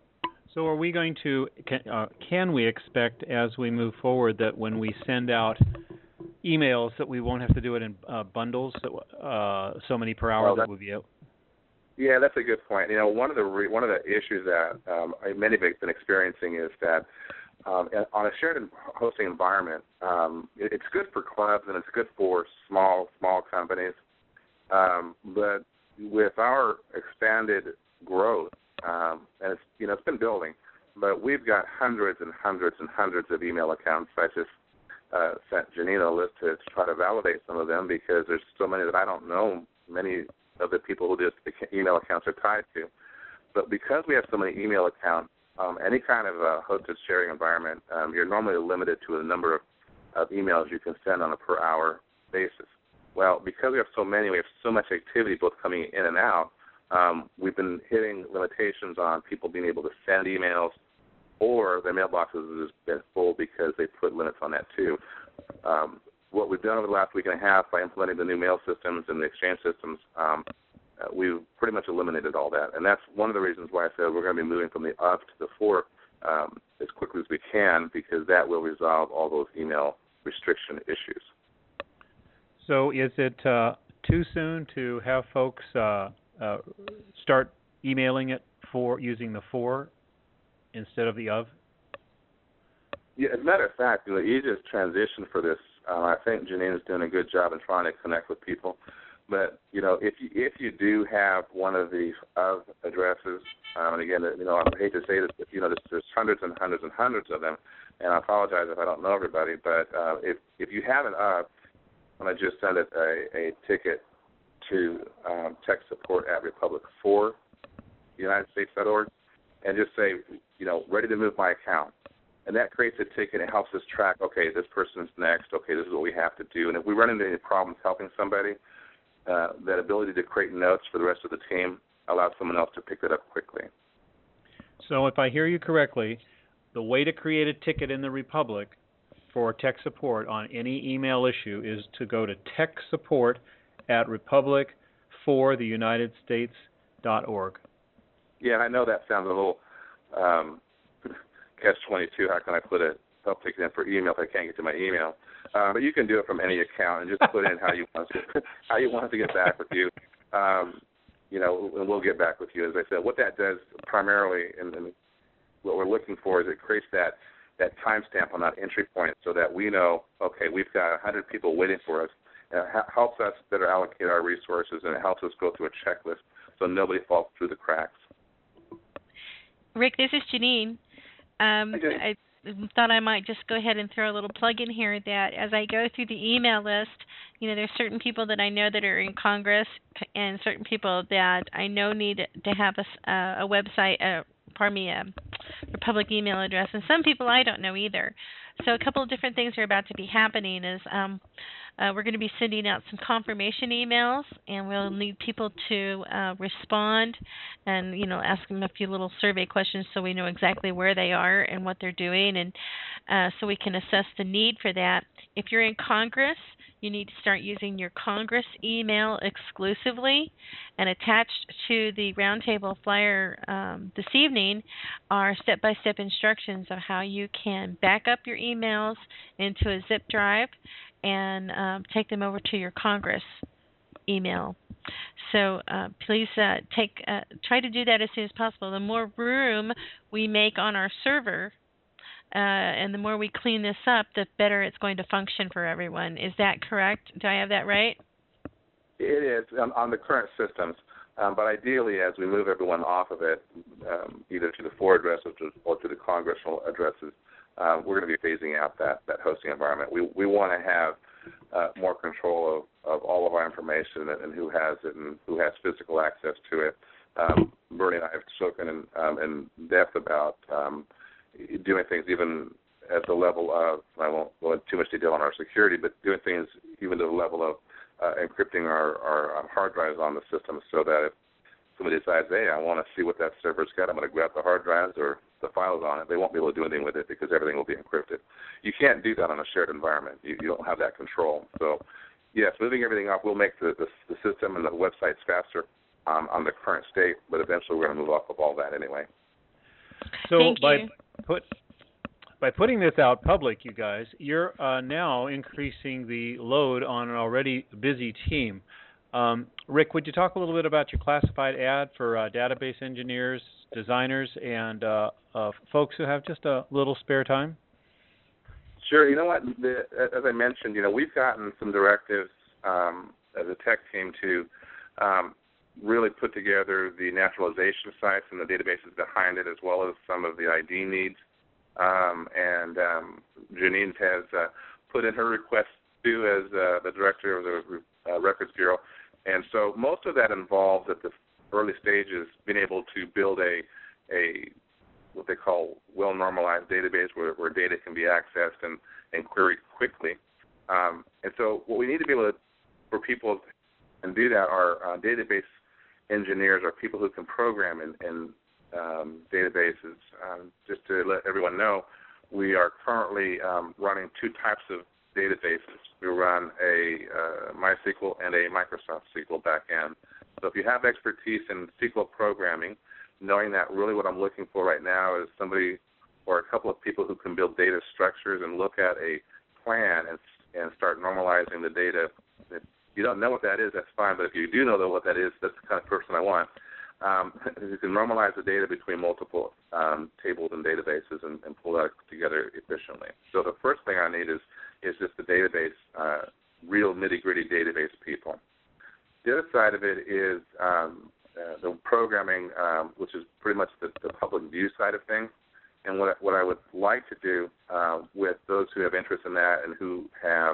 So are we going to, can, uh, can we expect as we move forward that when we send out emails that we won't have to do it in uh, bundles, that, uh, so many per hour Well, that that, would be out? Yeah, that's a good point. You know, one of the re- one of the issues that um, many have been experiencing is that um, on a shared hosting environment, um, it, it's good for clubs and it's good for small small companies. Um, but with our expanded growth, um, and it's you know it's been building, but we've got hundreds and hundreds and hundreds of email accounts. I just uh, sent Janine a list to, to try to validate some of them because there's so many that I don't know. Many of the people who this email accounts are tied to. But because we have so many email accounts, um, any kind of a hosted sharing environment, um, you're normally limited to a number of, of emails you can send on a per hour basis. Well, because we have so many, we have so much activity both coming in and out, um, we've been hitting limitations on people being able to send emails, or their mailboxes have been full because they put limits on that too. Um, What we've done over the last week and a half by implementing the new mail systems and the exchange systems, um, uh, we've pretty much eliminated all that. And that's one of the reasons why I said we're going to be moving from the up to the four um, as quickly as we can, because that will resolve all those email restriction issues. So is it uh, too soon to have folks uh, uh, start emailing it for using the for instead of the of? Yeah, as a matter of fact, the easiest transition for this, uh, I think Janine is doing a good job in trying to connect with people. But, you know, if you if you do have one of the of addresses, um, and again, you know, I hate to say this, but, you know, there's, there's hundreds and hundreds and hundreds of them, and I apologize if I don't know everybody, but uh, if if you have an of, I'm going to just send it a, a ticket to um, tech support at Republic for United States dot org and just say, you know, ready to move my account. And that creates a ticket. It helps us track, okay, this person's next. Okay, this is what we have to do. And if we run into any problems helping somebody, uh, that ability to create notes for the rest of the team allows someone else to pick it up quickly. So if I hear you correctly, the way to create a ticket in the Republic for tech support on any email issue is to go to tech support at Republic for the United States dot org. Yeah, and I know that sounds a little um, catch twenty-two. How can I put a help ticket in for email if I can't get to my email? Uh, but you can do it from any account and just put in how you want to how you want to get back with you. Um, you know, and we'll get back with you. As I said, what that does primarily, and, and what we're looking for is it creates that that timestamp on that entry point so that we know, okay, we've got one hundred people waiting for us. It helps us better allocate our resources, and it helps us go through a checklist so nobody falls through the cracks. Rick, this is Janine. Um, I thought I might just go ahead and throw a little plug in here that as I go through the email list, you know, there's certain people that I know that are in Congress and certain people that I know need to have a, uh, a website, uh, pardon me, a Republic email address, and some people I don't know either. So a couple of different things are about to be happening is um, uh, we're going to be sending out some confirmation emails, and we'll need people to uh, respond and, you know, ask them a few little survey questions so we know exactly where they are and what they're doing, and uh, so we can assess the need for that. If you're in Congress, you need to start using your Congress email exclusively, and attached to the roundtable flyer um, this evening are step-by-step instructions of how you can back up your emails into a zip drive and um, take them over to your Congress email. So uh, please uh, take uh, try to do that as soon as possible. The more room we make on our server, Uh, and the more we clean this up, the better it's going to function for everyone. Is that correct? Do I have that right? It is on, on the current systems, um, but ideally, as we move everyone off of it, um, either to the four addresses or to the congressional addresses, uh, we're going to be phasing out that, that hosting environment. We we want to have uh, more control of, of all of our information and, and who has it and who has physical access to it. Um, Bernie and I have spoken in, um, in depth about um, doing things even at the level of, I won't go into too much detail on our security, but doing things even to the level of uh, encrypting our, our hard drives on the system so that if somebody decides, hey, I want to see what that server's got, I'm going to grab the hard drives or the files on it, they won't be able to do anything with it because everything will be encrypted. You can't do that on a shared environment. You, you don't have that control. So, yes, moving everything up will make the, the, the system and the websites faster um, on the current state, but eventually we're going to move off of all that anyway. So Thank by you. put by putting this out public, you guys, you're uh, now increasing the load on an already busy team. Um, Rick, would you talk a little bit about your classified ad for uh, database engineers, designers, and uh, uh, folks who have just a little spare time? Sure. You know what? The, as I mentioned, you know, we've gotten some directives um, as a tech team to um, really put together the naturalization sites and the databases behind it, as well as some of the I D needs. Um, and um, Janine has uh, put in her request too as uh, the director of the uh, Records Bureau. And so most of that involves at the early stages being able to build a a what they call well-normalized database where, where data can be accessed and, and queried quickly. Um, and so what we need to be able to, for people and do that are uh, database engineers or people who can program in, in um, databases. Um, just to let everyone know, we are currently um, running two types of databases. We run a uh, MySQL and a Microsoft S Q L backend. So if you have expertise in S Q L programming, knowing that really what I'm looking for right now is somebody or a couple of people who can build data structures and look at a plan and, and start normalizing the data. If you don't know what that is, that's fine, but if you do know what that is, that's the kind of person I want. Um, you can normalize the data between multiple um, tables and databases and, and pull that together efficiently. So the first thing I need is, is just the database, uh, real nitty-gritty database people. The other side of it is um, Uh, the programming, um, which is pretty much the, the public view side of things. And what, what I would like to do uh, with those who have interest in that and who have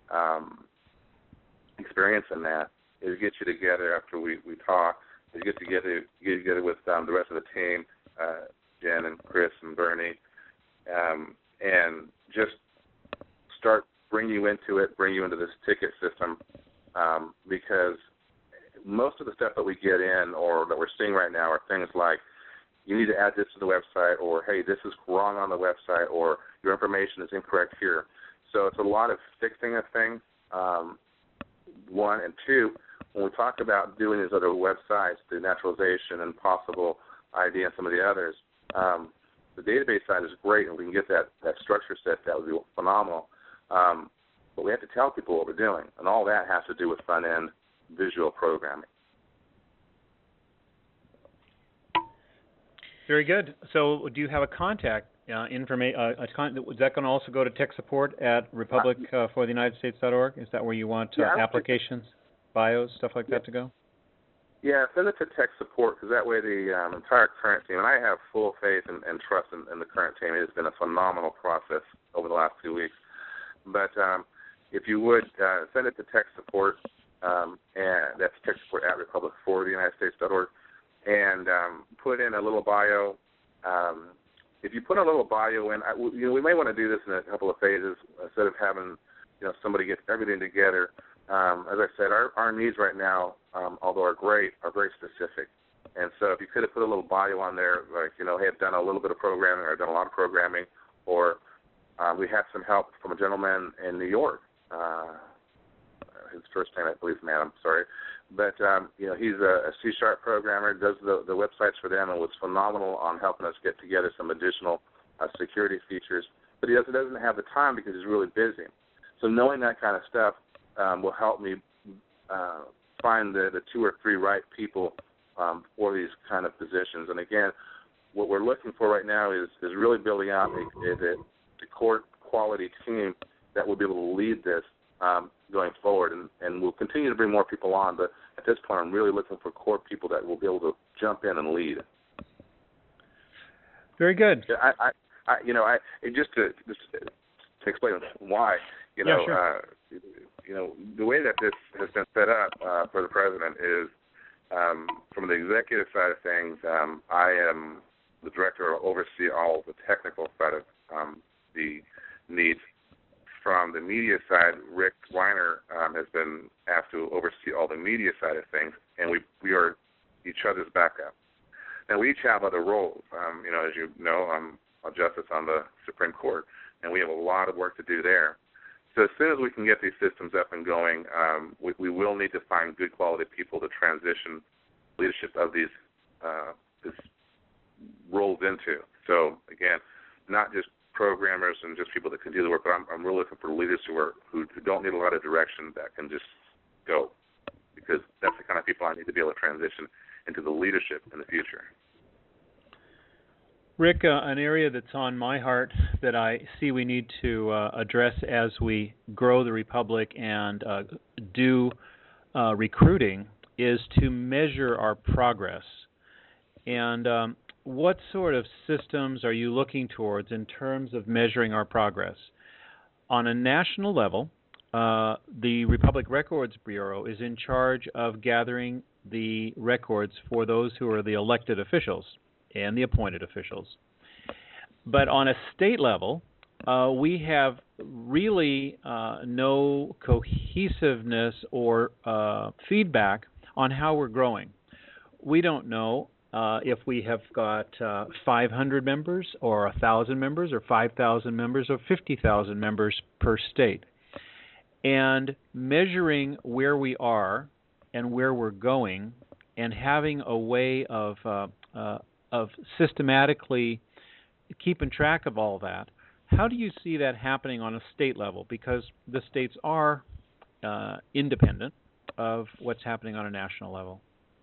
um, experience in that is get you together after we, we talk, is get together, get together with um, the rest of the team, uh, Jen and Chris and Bernie, um, and just start bring you into it, bring you into this ticket system, um, because most of the stuff that we get in or that we're seeing right now are things like, you need to add this to the website, or, hey, this is wrong on the website, or your information is incorrect here. So it's a lot of fixing of things, um, one. And two, when we talk about doing these other websites, the naturalization and possible I D and some of the others, um, the database side is great, and we can get that, that structure set. That would be phenomenal. Um, but we have to tell people what we're doing, and all that has to do with front-end visual programming. Very good. So do you have a contact uh, information? Uh, a con- is that going to also go to tech support at republic for the united states dot org? Is that where you want uh, yeah, applications, bios, stuff like yeah. that to go? Yeah, send it to tech support, because that way the um, entire current team, and I have full faith and, and trust in, in the current team. It has been a phenomenal process over the last two weeks. But um, if you would, uh, send it to tech support. Um, and that's tech support at republic for the united states dot org, and um, put in a little bio. Um, if you put a little bio in, I, you know, we may want to do this in a couple of phases instead of having, you know, somebody get everything together. Um, as I said, our, our needs right now, um, although are great, are very specific. And so if you could have put a little bio on there, like, you know, hey, I've done a little bit of programming, or I've done a lot of programming, or uh, we had some help from a gentleman in New York. Uh, his first name, I believe, man, I'm sorry. But, um, you know, he's a, a C-sharp programmer, does the, the websites for them, and was phenomenal on helping us get together some additional uh, security features. But he doesn't, doesn't have the time because he's really busy. So knowing that kind of stuff um, will help me uh, find the, the two or three right people um, for these kind of positions. And, again, what we're looking for right now is, is really building out a, a, a core quality team that will be able to lead this Um, going forward, and, and we'll continue to bring more people on, but at this point I'm really looking for core people that will be able to jump in and lead. Very good. I, I, I you know, I just to just to explain why, you know, yeah, sure. uh, you know, the way that this has been set up uh, for the president is um, from the executive side of things. Um, I am the director, who oversee all of the technical side of um, the needs. From the media side, Rick Weiner um, has been asked to oversee all the media side of things, and we we are each other's backup. Now, we each have other roles. Um, you know, as you know, I'm a justice on the Supreme Court, and we have a lot of work to do there. So as soon as we can get these systems up and going, um, we, we will need to find good quality people to transition leadership of these uh, this rolls into. So again, not just programmers and just people that can do the work, but I'm, I'm really looking for leaders who are who, who don't need a lot of direction, that can just go, because that's the kind of people I need to be able to transition into the leadership in the future. Rick, uh, an area that's on my heart that I see we need to uh, address as we grow the Republic and uh, do uh, recruiting is to measure our progress. And um, what sort of systems are you looking towards in terms of measuring our progress? On a national level, uh, the Republic Records Bureau is in charge of gathering the records for those who are the elected officials and the appointed officials. But on a state level, uh, we have really uh, no cohesiveness or uh, feedback on how we're growing. We don't know uh, if we have got uh, five hundred members or one thousand members or five thousand members or fifty thousand members per state. And measuring where we are and where we're going and having a way of uh, uh, of systematically keeping track of all that, how do you see that happening on a state level? Because the states are uh, independent of what's happening on a national level.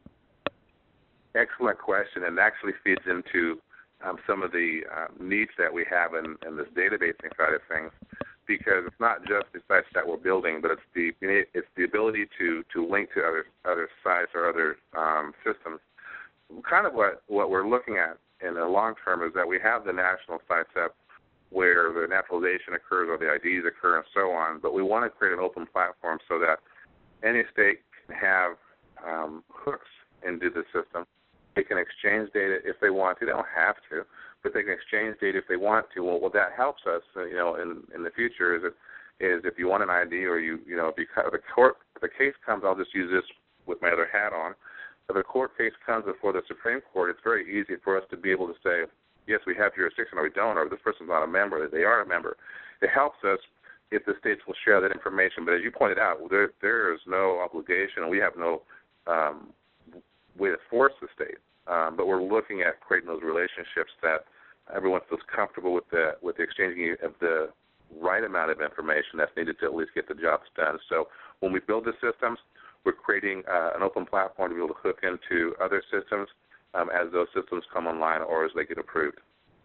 Excellent question, and actually feeds into um, some of the uh, needs that we have in, in this databasing side of things, because it's not just the sites that we're building, but it's the it's the ability to, to link to other other sites or other um, systems. Kind of what, what we're looking at in the long term is that we have the national sites up where the naturalization occurs or the I Ds occur and so on, but we want to create an open platform so that any state can have um, hooks into the system. They can exchange data if they want to. They don't have to, but they can exchange data if they want to. Well, well that helps us, you know, in, in the future. Is it is if you want an I D or you you know if, you, if the court if the case comes, I'll just use this with my other hat on. If a court case comes before the Supreme Court, it's very easy for us to be able to say, yes, we have jurisdiction, or we don't, or this person's not a member, or they are a member. It helps us if the states will share that information. But as you pointed out, there there is no obligation, and we have no um, way to force the state. Um, but we're looking at creating those relationships that everyone feels comfortable with the with the exchanging of the right amount of information that's needed to at least get the jobs done. So when we build the systems, we're creating uh, an open platform to be able to hook into other systems um, as those systems come online or as they get approved.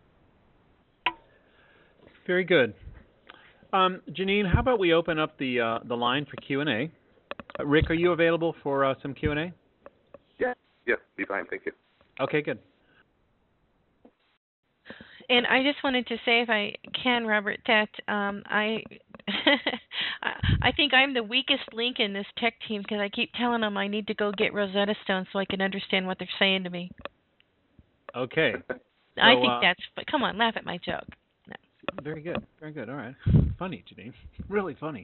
Very good. Um, Janine, how about we open up the uh, the line for Q and A? Uh, Rick, are you available for uh, some Q and A? Yeah, yeah, be fine, thank you. Okay, good. And I just wanted to say, if I can, Robert, that um, I I think I'm the weakest link in this tech team because I keep telling them I need to go get Rosetta Stone so I can understand what they're saying to me. Okay. I so, think uh, that's, but come on, laugh at my joke. No. Very good, very good. All right. Funny, Janine. Really funny.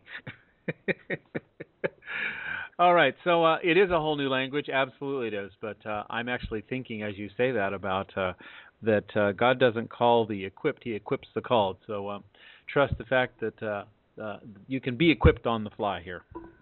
All right, so uh, it is a whole new language. Absolutely it is. But uh, I'm actually thinking, as you say that, about uh, that uh, God doesn't call the equipped, he equips the called. So um, trust the fact that uh, uh, you can be equipped on the fly here.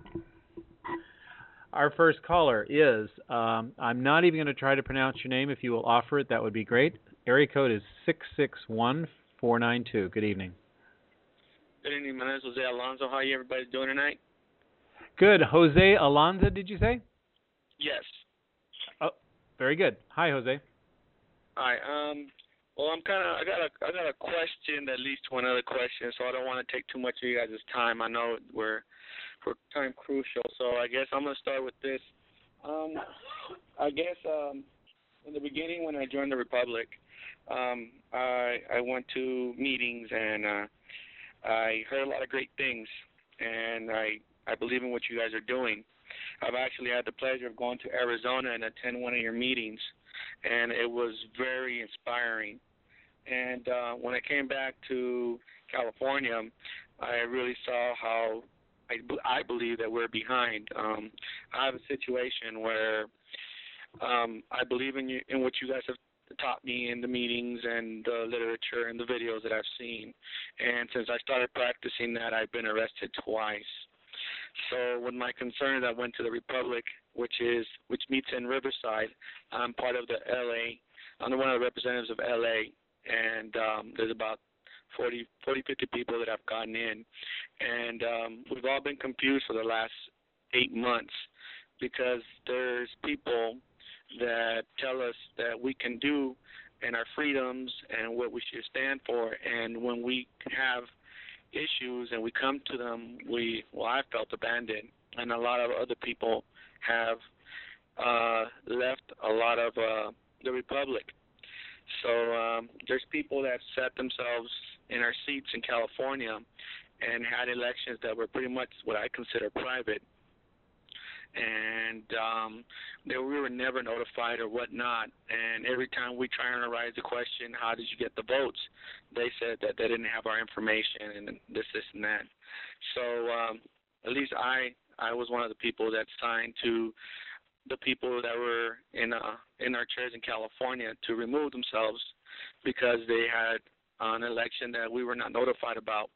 Our first caller is, um, I'm not even going to try to pronounce your name. If you will offer it, that would be great. Area code is six six one four nine two. Good evening. Good evening. My name is Jose Alonso. How are you everybody doing tonight? Good. Jose Alonso, did you say? Yes. Oh, very good. Hi, Jose. Hi. Um. Well, I'm kind of. I got a. I got a question that leads to another question, so I don't want to take too much of you guys' time. I know we're for time crucial, so I guess I'm gonna start with this. Um. I guess um, in the beginning when I joined the Republic, um, I I went to meetings and uh, I heard a lot of great things, and I. I believe in what you guys are doing. I've actually had the pleasure of going to Arizona and attend one of your meetings, and it was very inspiring. And uh, when I came back to California, I really saw how I, I believe that we're behind. Um, I have a situation where um, I believe in you, in what you guys have taught me in the meetings and the literature and the videos that I've seen. And since I started practicing that, I've been arrested twice. So when my concern is I went to the Republic, which is which meets in Riverside, I'm part of the L A I'm one of the representatives of L A, and um, there's about forty, forty, fifty people that have gotten in. And um, we've all been confused for the last eight months because there's people that tell us that we can do and our freedoms and what we should stand for. And when we have issues and we come to them, we, well, I felt abandoned. And a lot of other people have uh, left a lot of uh, the Republic. So um, there's people that set themselves in our seats in California and had elections that were pretty much what I consider private. And um, they, we were never notified or whatnot. And every time we try and arise the question, how did you get the votes? They said that they didn't have our information and this, this, and that. So um, at least I, I was one of the people that signed to the people that were in uh, in our chairs in California to remove themselves because they had an election that we were not notified about.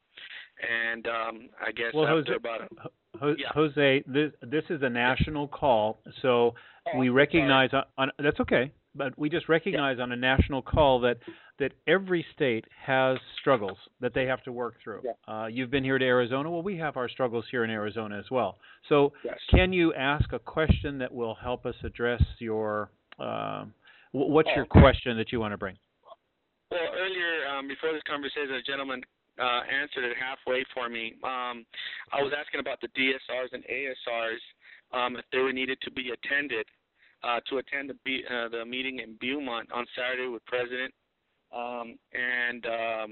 And um, I guess well, after Jose, about a, Ho- yeah. Jose, this this is a national call, so oh, we recognize on, on that's okay, but we just recognize yeah. on a national call that that every state has struggles that they have to work through. Yeah. Uh, you've been here to Arizona. Well, we have our struggles here in Arizona as well. So, yes. Can you ask a question that will help us address your uh, what's oh, your okay. question that you want to bring? Well, earlier um, before this conversation, a gentleman Uh, answered it halfway for me. Um, I was asking about the D S Rs and A S Rs, um, if they were needed to be attended, uh, to attend the, B, uh, the meeting in Beaumont on Saturday with President. Um, and um,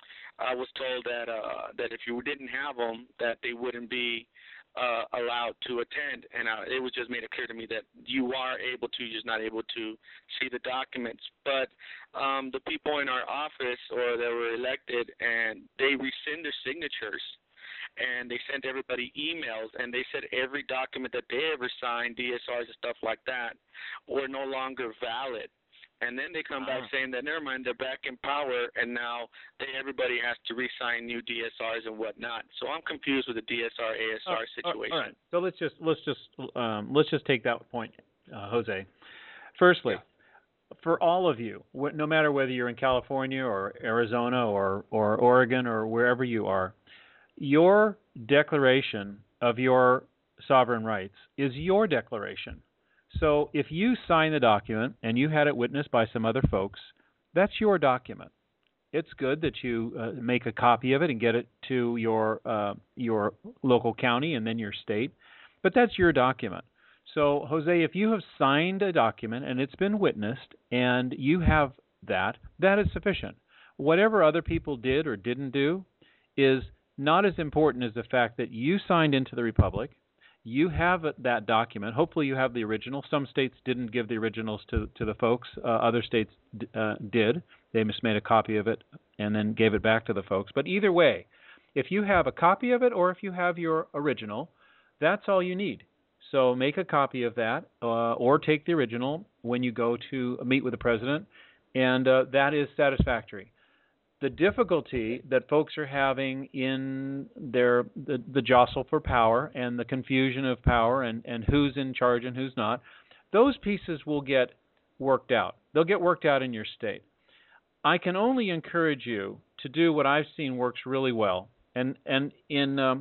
I was told that uh, that if you didn't have them, that they wouldn't be uh, allowed to attend. And uh, it was just made it clear to me that you are able to, you're just not able to see the documents. But um, the people in our office or that were elected, and they rescind their signatures, and they sent everybody emails, and they said every document that they ever signed, D S Rs and stuff like that, were no longer valid. And then they come back saying that, never mind, they're back in power, and now they, everybody has to re-sign new D S Rs and whatnot. So I'm confused with the D S R, A S R Oh, situation. all right. So let's just let's just um, let's just take that point, uh, Jose. Firstly, yeah. for all of you, wh- no matter whether you're in California or Arizona or or Oregon or wherever you are, your declaration of your sovereign rights is your declaration. So if you sign the document and you had it witnessed by some other folks, that's your document. It's good that you uh, make a copy of it and get it to your uh, your local county and then your state, but that's your document. So, Jose, if you have signed a document and it's been witnessed and you have that, that is sufficient. Whatever other people did or didn't do is not as important as the fact that you signed into the Republic. You have that document. Hopefully you have the original. Some states didn't give the originals to, to the folks. Uh, other states uh, did. They just made a copy of it and then gave it back to the folks. But either way, if you have a copy of it or if you have your original, that's all you need. So make a copy of that uh, or take the original when you go to meet with the president, and uh, that is satisfactory. The difficulty that folks are having in their the, the jostle for power and the confusion of power and, and who's in charge and who's not, those pieces will get worked out. They'll get worked out in your state. I can only encourage you to do what I've seen works really well. And and in um,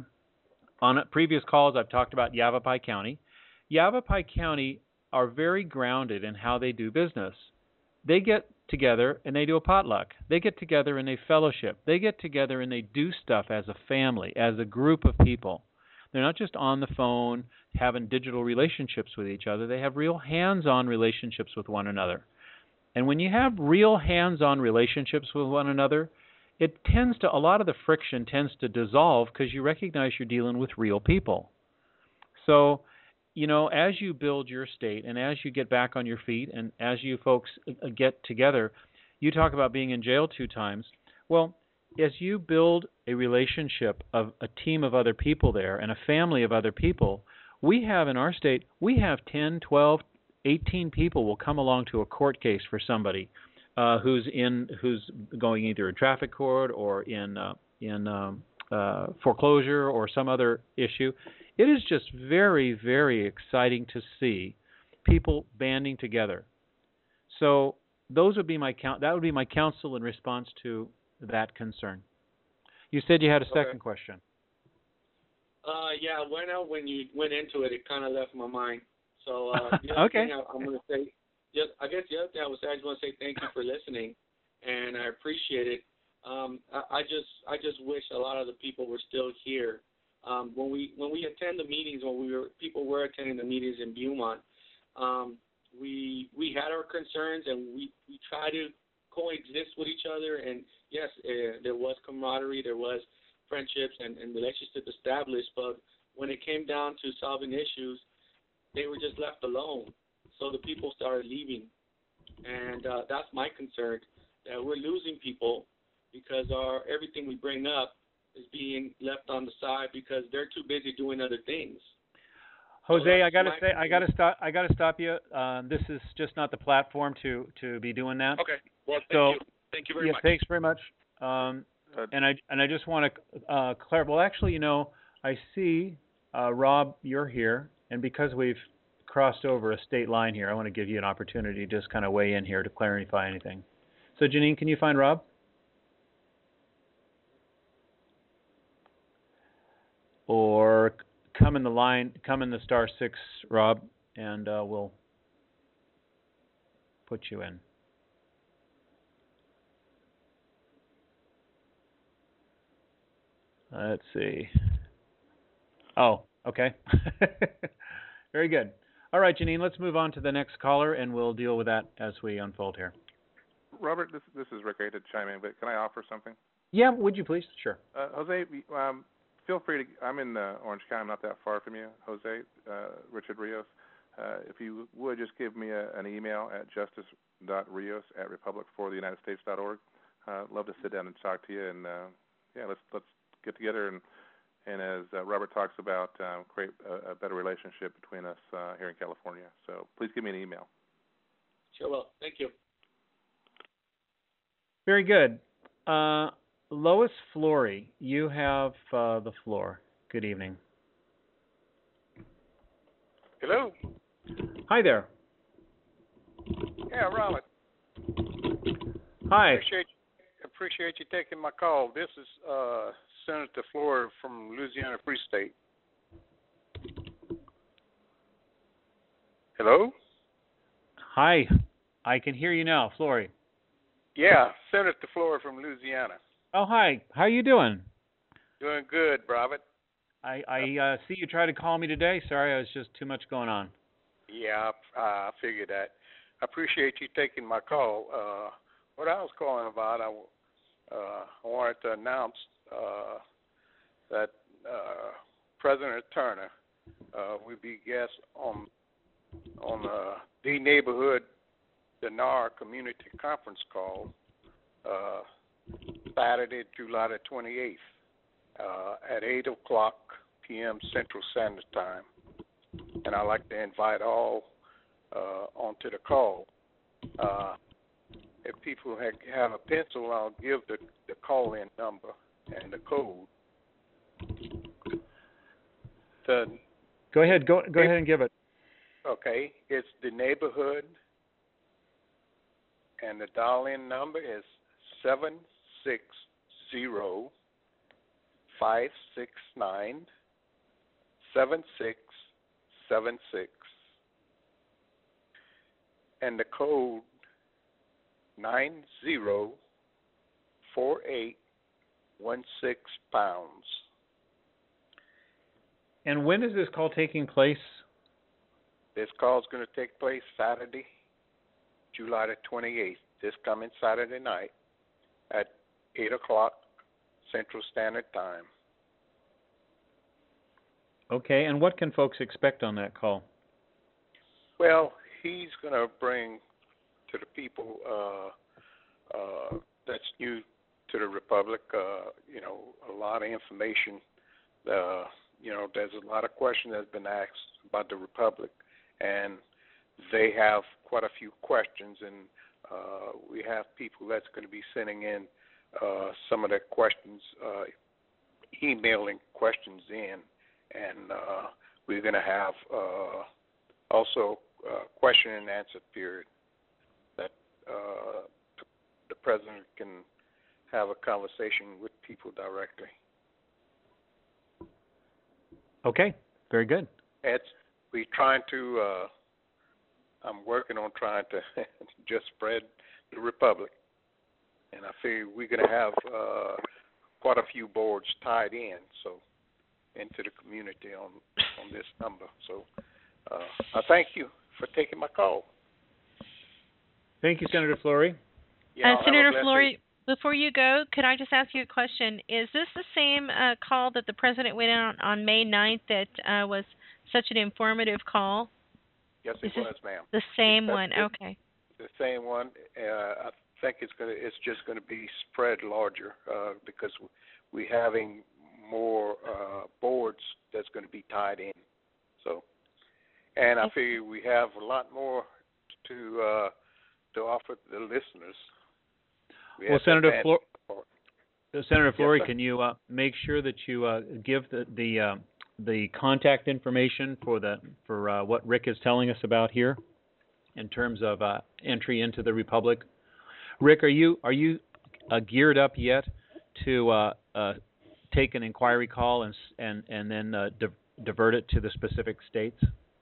on previous calls, I've talked about Yavapai County. Yavapai County are very grounded in how they do business. They get together and they do a potluck. They get together and they fellowship. They get together and they do stuff as a family, as a group of people. They're not just on the phone having digital relationships with each other. They have real hands-on relationships with one another. And when you have real hands-on relationships with one another, it tends to, a lot of the friction tends to dissolve because you recognize you're dealing with real people. So, you know, as you build your state and as you get back on your feet and as you folks get together, you talk about being in jail two times. Well, as you build a relationship of a team of other people there and a family of other people, we have in our state, we have ten, twelve, eighteen people will come along to a court case for somebody uh, who's in who's going either in traffic court or in uh, in um, uh, foreclosure or some other issue. It is just very, very exciting to see people banding together. So those would be my count. That would be my counsel in response to that concern. You said you had a second Okay. question. Uh, yeah, when I, when you went into it, it kind of left my mind. So uh, the other Okay. thing I, I'm going to say, just I guess the other thing I would say, I just want to say thank you for listening, and I appreciate it. Um, I, I just I just wish a lot of the people were still here. Um, when we when we attend the meetings, when we were people were attending the meetings in Beaumont, um, we we had our concerns and we, we try to coexist with each other. And yes, uh, there was camaraderie, there was friendships and, and relationships established. But when it came down to solving issues, they were just left alone. So the people started leaving, and uh, that's my concern, that we're losing people because our everything we bring up is being left on the side because they're too busy doing other things. Jose, So I gotta my say, I gotta stop. I gotta stop you. Um, this is just not the platform to to be doing that. Okay. Well, thank So, you. Thank you very yeah, much. thanks very much. Um, and I and I just want to uh, clarify. Well, actually, you know, I see uh, Rob, you're here, and because we've crossed over a state line here, I want to give you an opportunity to just kind of weigh in here to clarify anything. So, Janine, can you find Rob? Or come in the line, come in the star six, Rob, and uh, we'll put you in. Let's see. Oh, okay. Very good. All right, Janine, let's move on to the next caller, and we'll deal with that as we unfold here. Robert, this this is Rick. I hate to chime in, but can I offer something? Yeah, would you please? Sure. Uh, Jose, um, feel free to. I'm in uh, Orange County. I'm not that far from you, Jose. Uh, Richard Rios. Uh, if you would just give me a, an email at justice dot rios at republic for the united states dot org. Uh, love to sit down and talk to you, and uh, yeah, let's let's get together and and as uh, Robert talks about, um, create a, a better relationship between us uh, here in California. So please give me an email. Sure will. Thank you. Very good. Uh, Lois Flory, you have uh, the floor. Good evening. Hello. Hi there. Yeah, Robert. Hi. Appreciate appreciate you taking my call. This is uh, Senator Flory from Louisiana Free State. Hello. Hi. I can hear you now, Flory. Yeah, Senator Flory from Louisiana. Oh, hi. How are you doing? Doing good, Robert. I, I uh, see you tried to call me today. Sorry, I was just too much going on. Yeah, I, I figured that. I appreciate you taking my call. Uh, what I was calling about, I, uh, I wanted to announce uh, that uh, President Turner uh, will be guest on on uh, the neighborhood Dinar Community Conference call uh, Saturday, July the twenty-eighth uh, at eight o'clock p.m. Central Standard Time. And I'd like to invite all uh, onto the call. Uh, if people have, have a pencil, I'll give the, the call-in number and the code. The, Go ahead. Go go ahead and give it. okay, it's the neighborhood, and the dial-in number is seven six zero, five six nine, seven six seven six, and the code nine zero four eight one six pounds. And when is this call taking place? This call is going to take place Saturday, July the twenty-eighth, this coming Saturday night at eight o'clock Central Standard Time. Okay, and what can folks expect on that call? Well, he's going to bring to the people uh, uh, that's new to the Republic, uh, you know, a lot of information. Uh, you know, there's a lot of questions that's been asked about the Republic, and they have quite a few questions, and uh, we have people that's going to be sending in uh, some of their questions, uh, emailing questions in, and uh, we're going to have uh, also a question and answer period that uh, president can have a conversation with people directly. Okay, very good. It's we trying to. Uh, I'm working on trying to just spread the Republic, and I figure we're going to have uh, quite a few boards tied in, so into the community on on this number. So uh, I thank you for taking my call. Thank you, Senator Flory. Yeah, uh, Senator Flory, before you go, could I just ask you a question? Is this the same uh, call that the president went on on May ninth that uh, was such an informative call? Yes, it was, ma'am. The same That's one. it. Okay. The same one. Uh, I think it's going to. It's just going to be spread larger uh, because we're having more uh, boards that's going to be tied in. So, and I figure we have a lot more to uh, to offer the listeners. We Well, Senator Flor- Yes, Senator Flory, sir. can you uh, make sure that you uh, give the the uh, the contact information for the for uh, what Rick is telling us about here, in terms of uh, entry into the Republic? Rick, are you are you uh, geared up yet to uh, uh, take an inquiry call and and and then uh, di- divert it to the specific states?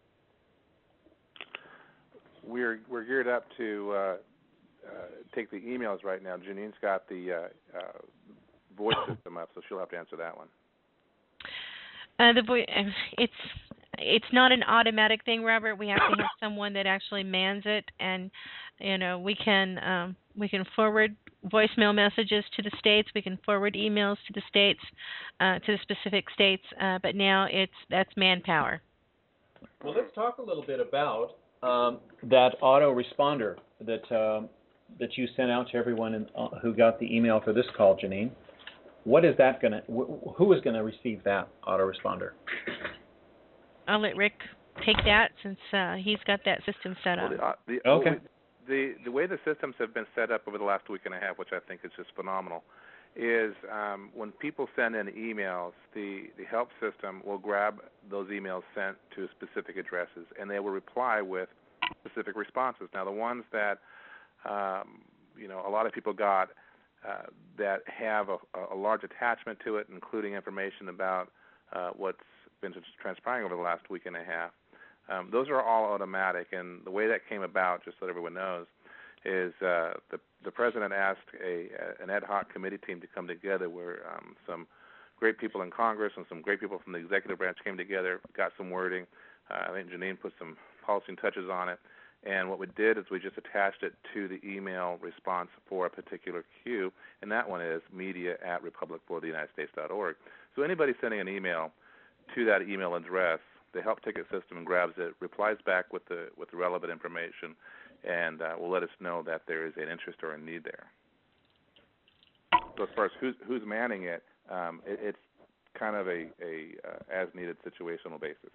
We're we're geared up to uh, uh, take the emails right now. Janine's got the uh, uh, voice system up, so she'll have to answer that one. Uh, the vo- it's it's not an automatic thing, Robert. We have to have someone that actually mans it, and you know we can um, we can forward voicemail messages to the states. We can forward emails to the states, uh, to the specific states. Uh, but now it's that's manpower. Well, let's talk a little bit about um, that autoresponder that um, that you sent out to everyone in, uh, who got the email for this call, Janine. What is that going to? Wh- who is going to receive that autoresponder? I'll let Rick take that since uh, he's got that system set up. Well, the, uh, the, Okay. well, we, the the way the systems have been set up over the last week and a half, which I think is just phenomenal, is um, when people send in emails, the, the help system will grab those emails sent to specific addresses, and they will reply with specific responses. Now, the ones that um, you know a lot of people got uh, that have a, a large attachment to it, including information about uh, what's been transpiring over the last week and a half. Um, those are all automatic, and the way that came about, just so that everyone knows, is uh, the the president asked a, a an ad hoc committee team to come together, where um, some great people in Congress and some great people from the executive branch came together, got some wording. Uh, I think Janine put some polishing touches on it, and what we did is we just attached it to the email response for a particular queue, and that one is media at republic for the united states dot org. So anybody sending an email to that email address, the help ticket system grabs it, replies back with the with the relevant information, and uh, will let us know that there is an interest or a need there. So as far as who's, who's manning it, um, it, it's kind of a, a uh, as-needed situational basis.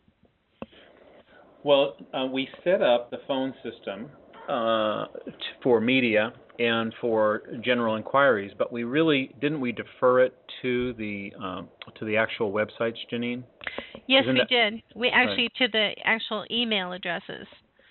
Well, uh, we set up the phone system uh, t- for media and for general inquiries, but we really didn't we defer it to the um, to the actual websites, Janine? Yes, Isn't we that- did. We actually to the actual email addresses.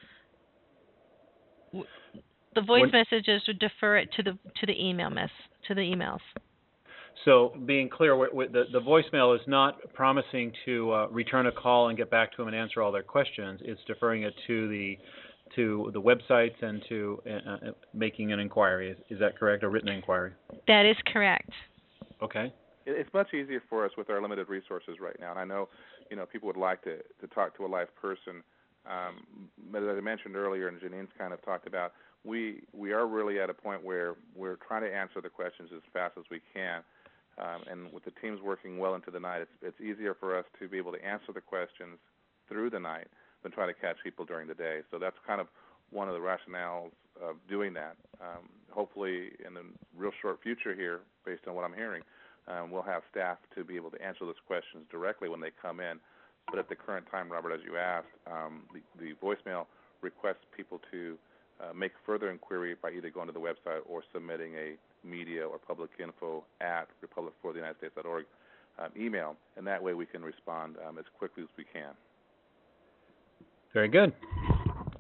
W- The voice When- messages would defer it to the to the email mess to the emails. So being clear, we- we- the, the voicemail is not promising to uh, return a call and get back to them and answer all their questions. It's deferring it to the to the websites and to uh, uh, making an inquiry. Is, is that correct? A written inquiry? That is correct. Okay. It- It's much easier for us with our limited resources right now, and I know, you know, people would like to, to talk to a live person. Um, but as I mentioned earlier, and Janine's kind of talked about, we we are really at a point where we're trying to answer the questions as fast as we can. Um, and with the teams working well into the night, it's it's easier for us to be able to answer the questions through the night than try to catch people during the day. So that's kind of one of the rationales of doing that. Um, hopefully, in the real short future here, based on what I'm hearing, um, we'll have staff to be able to answer those questions directly when they come in. But at the current time, Robert, as you asked, um, the, the voicemail requests people to uh, make further inquiry by either going to the website or submitting a media or public info at republic for the united states dot org um, email, and that way we can respond um, as quickly as we can. Very good.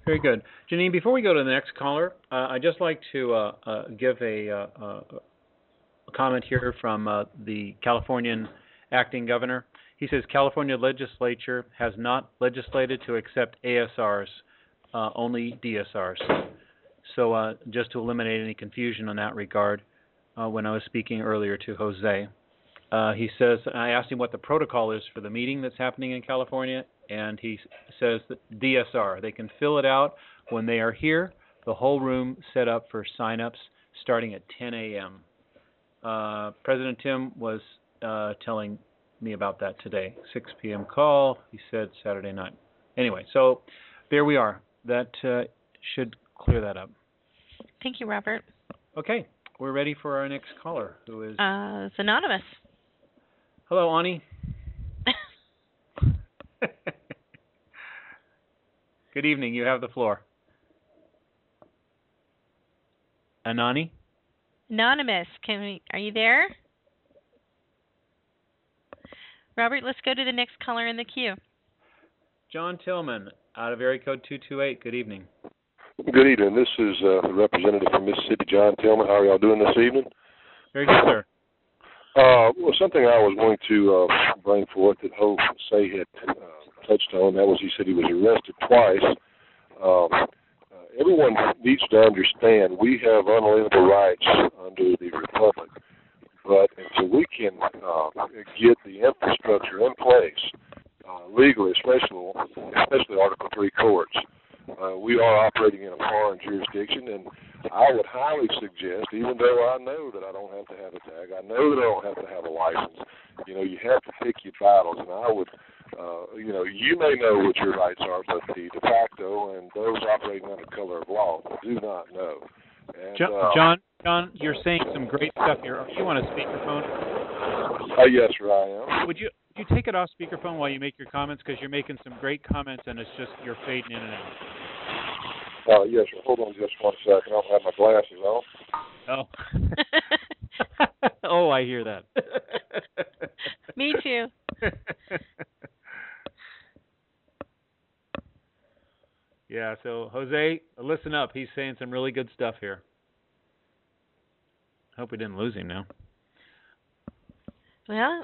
Very good. Janine, before we go to the next caller, uh, I'd just like to uh, uh, give a, uh, uh, a comment here from uh, the Californian acting governor. He says California legislature has not legislated to accept A S Rs, uh, only D S Rs. So uh, just to eliminate any confusion in that regard, uh, when I was speaking earlier to Jose, uh, he says, I asked him what the protocol is for the meeting that's happening in California, and he says that D S R. They can fill it out when they are here. The whole room set up for sign-ups starting at ten a.m. Uh, President Tim was uh, telling me about that today. six p.m. call, he said Saturday night. Anyway, so there we are. That uh, should clear that up. Thank you, Robert. Okay, we're ready for our next caller, who is... Uh, it's anonymous. Hello, Ani. Good evening. You have the floor. Anani? Anonymous. Can we? Are you there? Robert, let's go to the next caller in the queue. John Tillman, out of area code two two eight. Good evening. Good evening. This is uh, the representative from Mississippi, John Tillman. How are y'all doing this evening? Very good, sir. Uh, well, something I was going to uh, bring forth that Jose had uh, touched on, that was he said he was arrested twice. Um, uh, everyone needs to understand we have unalienable rights under the Republic, but until we can uh, get the infrastructure in place, uh, legally, especially, especially Article three courts, Uh, we are operating in a foreign jurisdiction, and I would highly suggest, even though I know that I don't have to have a tag, I know that I don't have to have a license, you know, you have to pick your battles, and I would, uh, you know, you may know what your rights are, but the de facto and those operating under color of law do not know. And, John, uh, John, John, you're saying some great stuff here. Are you on a speakerphone? Uh, yes, sir, I am. Would you would you take it off speakerphone while you make your comments, because you're making some great comments and it's just you're fading in and out. Uh, yes, sir. Hold on just one second. I don't have my glasses on. Oh. Oh, I hear that. Me too. Yeah, so Jose, listen up. He's saying some really good stuff here. Hope we didn't lose him now. Well,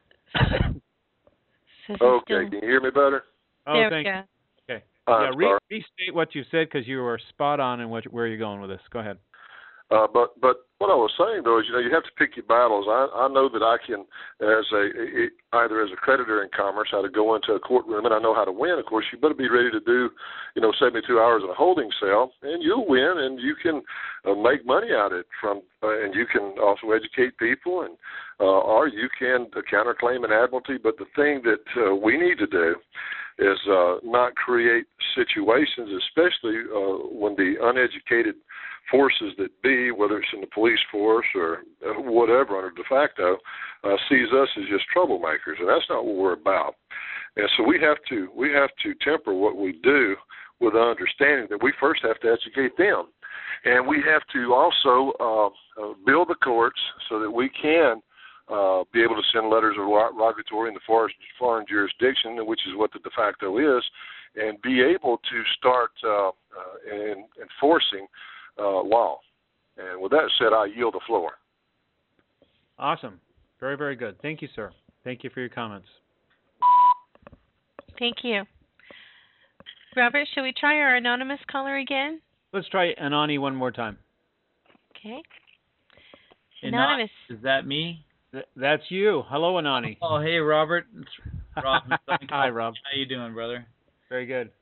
so okay, still... can you hear me better? Oh, there thank we go. you. Okay. Uh, yeah, re- restate what you said, because you were spot on in what, where you're going with this. Go ahead. Uh, but but what I was saying though is, you know, you have to pick your battles. I I know that I can, as a, a either as a creditor in commerce, how to go into a courtroom, and I know how to win. Of course, you better be ready to do, you know, seventy-two hours in a holding cell, and you'll win, and you can uh, make money out of it from, uh, and you can also educate people, and uh, or you can uh, counterclaim an admiralty. But the thing that uh, we need to do is uh, not create situations, especially uh, when the uneducated forces that be, whether it's in the police force or whatever under de facto, uh, sees us as just troublemakers, and that's not what we're about. And so we have to we have to temper what we do with the understanding that we first have to educate them, and we have to also uh, uh, build the courts so that we can uh, be able to send letters of rogatory in the foreign, foreign jurisdiction, which is what the de facto is, and be able to start uh, uh, in, enforcing Uh, law. And with that said, I yield the floor. Awesome. Very, very good. Thank you, sir. Thank you for your comments. Thank you. Robert, shall we try our anonymous caller again? Let's try Anani one more time. Okay. Anonymous. Is that me? Th- that's you. Hello, Anani. Oh, hey, Robert. It's Rob. Hi, Rob. How you doing, brother? Very good.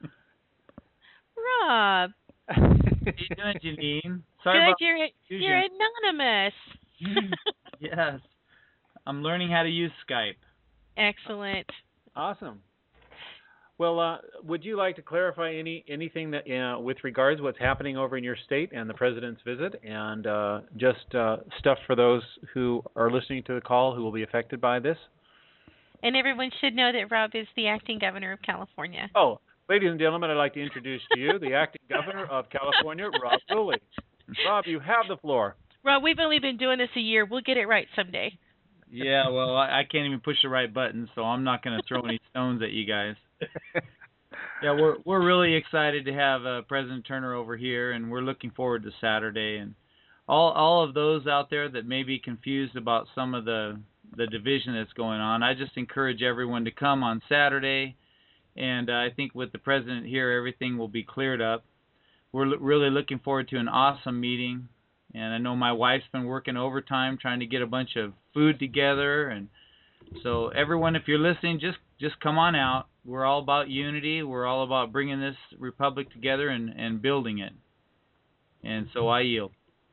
Rob. How you doing, Janine? Sorry Good, about you're, confusion. you're anonymous. Yes. I'm learning how to use Skype. Excellent. Awesome. Well, uh, would you like to clarify any anything that uh, with regards to what's happening over in your state and the president's visit, and uh, just uh, stuff for those who are listening to the call who will be affected by this? And everyone should know that Rob is the acting governor of California. Oh, ladies and gentlemen, I'd like to introduce to you the acting governor of California, Rob Ruley. Rob, you have the floor. Rob, we've only been doing this a year. We'll get it right someday. Yeah, well, I, I can't even push the right button, so I'm not going to throw any stones at you guys. Yeah, we're we're really excited to have uh, President Turner over here, and we're looking forward to Saturday. And all all of those out there that may be confused about some of the the division that's going on, I just encourage everyone to come on Saturday. And uh, I think with the president here, everything will be cleared up. We're l- really looking forward to an awesome meeting. And I know my wife's been working overtime trying to get a bunch of food together. And so everyone, if you're listening, just just come on out. We're all about unity. We're all about bringing this republic together and, and building it. And so I yield.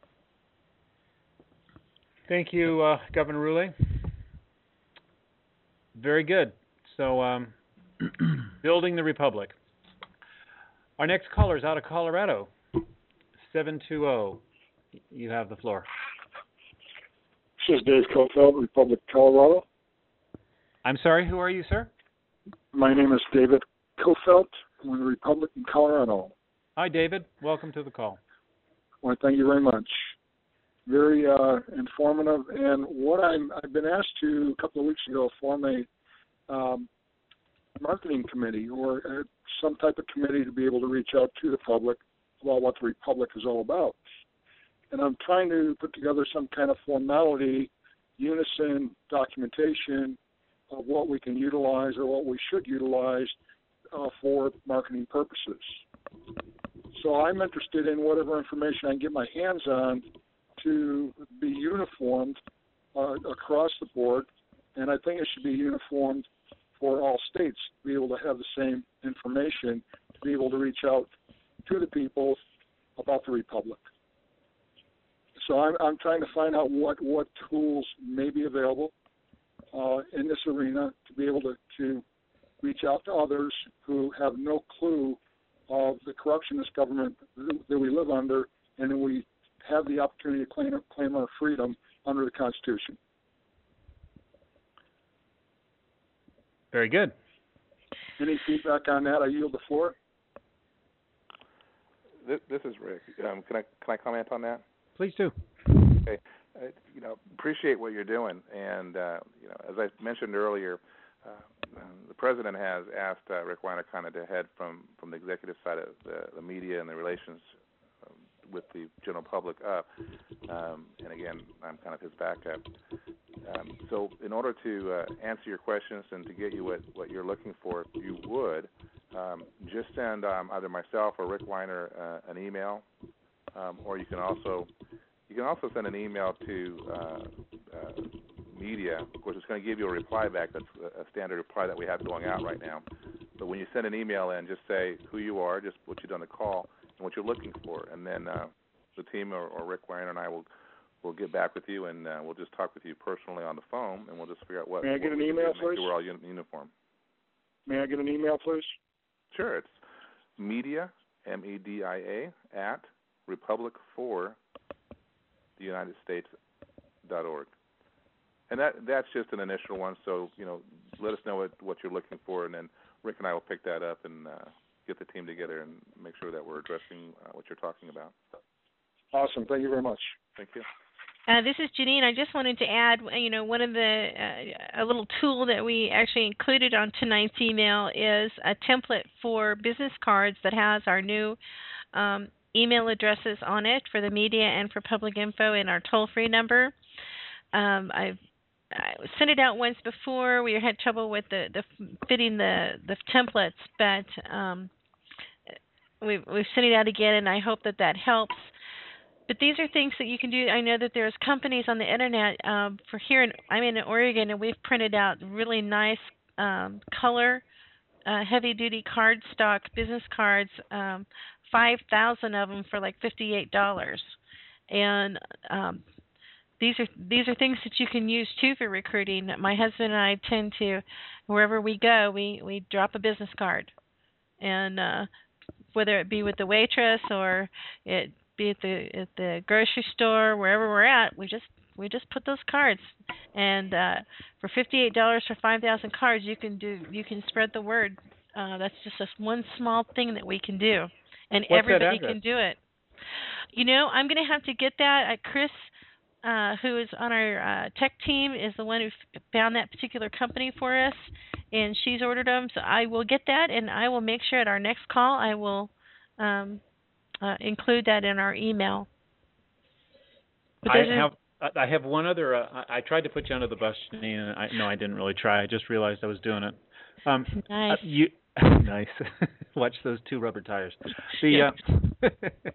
Thank you, uh, Governor Roulé. Very good. So, um, building the republic. Our next caller is out of Colorado. seven two zero. You have the floor. This is Dave Kofeld, Republic of Colorado. I'm sorry, who are you, sir? My name is David Kofeld from the Republic of Colorado. Hi, David. Welcome to the call. Well, thank you very much. Very uh, informative. And what I'm, I've been asked to a couple of weeks ago form a um, marketing committee or uh, some type of committee to be able to reach out to the public about what the Republic is all about. And I'm trying to put together some kind of formality, unison documentation of what we can utilize or what we should utilize uh, for marketing purposes. So I'm interested in whatever information I can get my hands on to be uniformed uh, across the board, and I think it should be uniformed for all states to be able to have the same information, to be able to reach out to the people about the Republic. So I'm, I'm trying to find out what, what tools may be available uh, in this arena to be able to, to reach out to others who have no clue of the corruptionist government that we live under, and that we have the opportunity to claim, claim our freedom under the Constitution. Very good. Any feedback on that? I yield the floor. This, this is Rick. Um, can I can I comment on that? Please do. Okay. Uh, you know, appreciate what you're doing, and uh, you know, as I mentioned earlier, uh, the president has asked uh, Rick Weiner kind of to head from, from the executive side of the, the media and the relations um, with the general public up. Um, and again, I'm kind of his backup. Um, so, in order to uh, answer your questions and to get you what, what you're looking for, if you would um, just send um, either myself or Rick Weiner uh, an email, um, or you can also You can also send an email to uh, uh, media. Of course, it's going to give you a reply back. That's a standard reply that we have going out right now. But when you send an email in, just say who you are, just what you done the call, and what you're looking for. And then uh, the team or, or Rick Weiner and I will will get back with you, and uh, we'll just talk with you personally on the phone, and we'll just figure out what. May I get what an email, please? please? Sure we're all in uniform. May I get an email, please? Sure. It's media, M E D I A, at Republic for the United States dot org. And that that's just an initial one, so, you know, let us know what, what you're looking for, and then Rick and I will pick that up and uh, get the team together and make sure that we're addressing uh, what you're talking about. Awesome. Thank you very much. Thank you. Uh, this is Janine. I just wanted to add, you know, one of the, uh, a little tool that we actually included on tonight's email is a template for business cards that has our new um, email addresses on it for the media and for public info and our toll-free number. Um, I've I sent it out once before. We had trouble with the, the fitting the, the templates, but um, we've, we've sent it out again, and I hope that that helps. But these are things that you can do. I know that there's companies on the internet um, for here. In, I'm in Oregon, and we've printed out really nice um, color, uh, heavy-duty cardstock business cards, um, five thousand of them for like fifty-eight dollars. And um, these are these are things that you can use too for recruiting. My husband and I tend to, wherever we go, we, we drop a business card, and uh, whether it be with the waitress or it be at the at the grocery store, wherever we're at, we just we just put those cards. And uh, for fifty-eight dollars for five thousand cards, you can do you can spread the word. Uh, that's just a, one small thing that we can do, and What's everybody that address? can do it. You know, I'm going to have to get that. Uh, Chris, uh, who is on our uh, tech team, is the one who f- found that particular company for us, and she's ordered them. So I will get that, and I will make sure at our next call I will um, uh, include that in our email. But I have I have one other. Uh, I I tried to put you under the bus, Janine, and I no, I didn't really try. I just realized I was doing it. Um, nice. Uh, you nice. Watch those two rubber tires. The uh,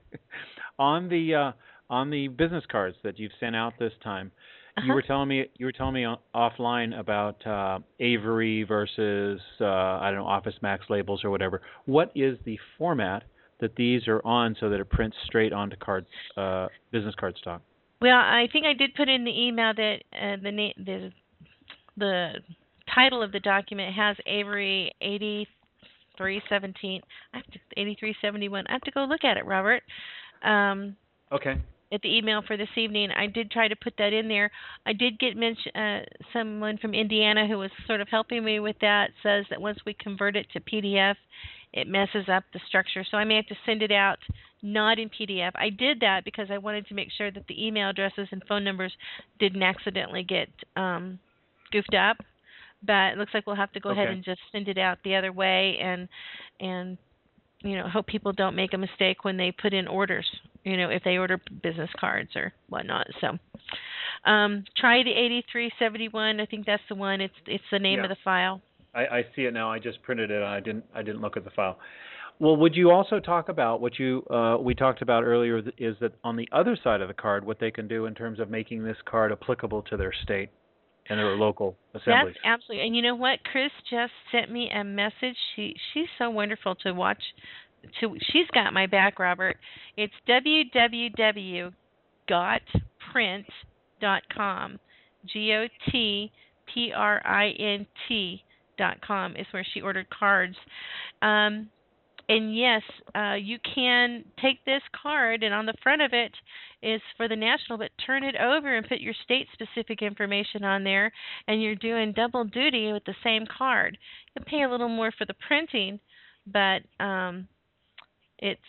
on the uh, on the business cards that you've sent out this time, uh-huh. you were telling me you were telling me offline about uh, Avery versus uh, I don't know Office Max labels or whatever. What is the format that these are on so that it prints straight onto card uh, business card stock? Well, I think I did put in the email that uh, the na- the the title of the document has Avery eighty-three seventeen. I have to, eighty-three seventy-one. I have to go look at it, Robert. Um, okay. At the email for this evening, I did try to put that in there. I did get mention uh, someone from Indiana who was sort of helping me with that. Says that once we convert it to P D F, it messes up the structure. So I may have to send it out not in P D F. I did that because I wanted to make sure that the email addresses and phone numbers didn't accidentally get um, goofed up. But it looks like we'll have to go okay. ahead and just send it out the other way, and and you know hope people don't make a mistake when they put in orders. You know, if they order business cards or whatnot. So um, try the eighty-three seventy-one. I think that's the one. It's it's the name yeah. of the file. I, I see it now. I just printed it. I didn't. I didn't look at the file. Well, would you also talk about what you uh, we talked about earlier? Is that on the other side of the card, what they can do in terms of making this card applicable to their state and their local assemblies? That's absolutely. And you know what? Chris just sent me a message. She she's so wonderful to watch. To she's got my back, Robert. It's w w w dot got print dot com. G O T P R I N T dot com is where she ordered cards. Um, and yes, uh, you can take this card, and on the front of it is for the national, but turn it over and put your state-specific information on there, and you're doing double duty with the same card. You pay a little more for the printing, but um, it's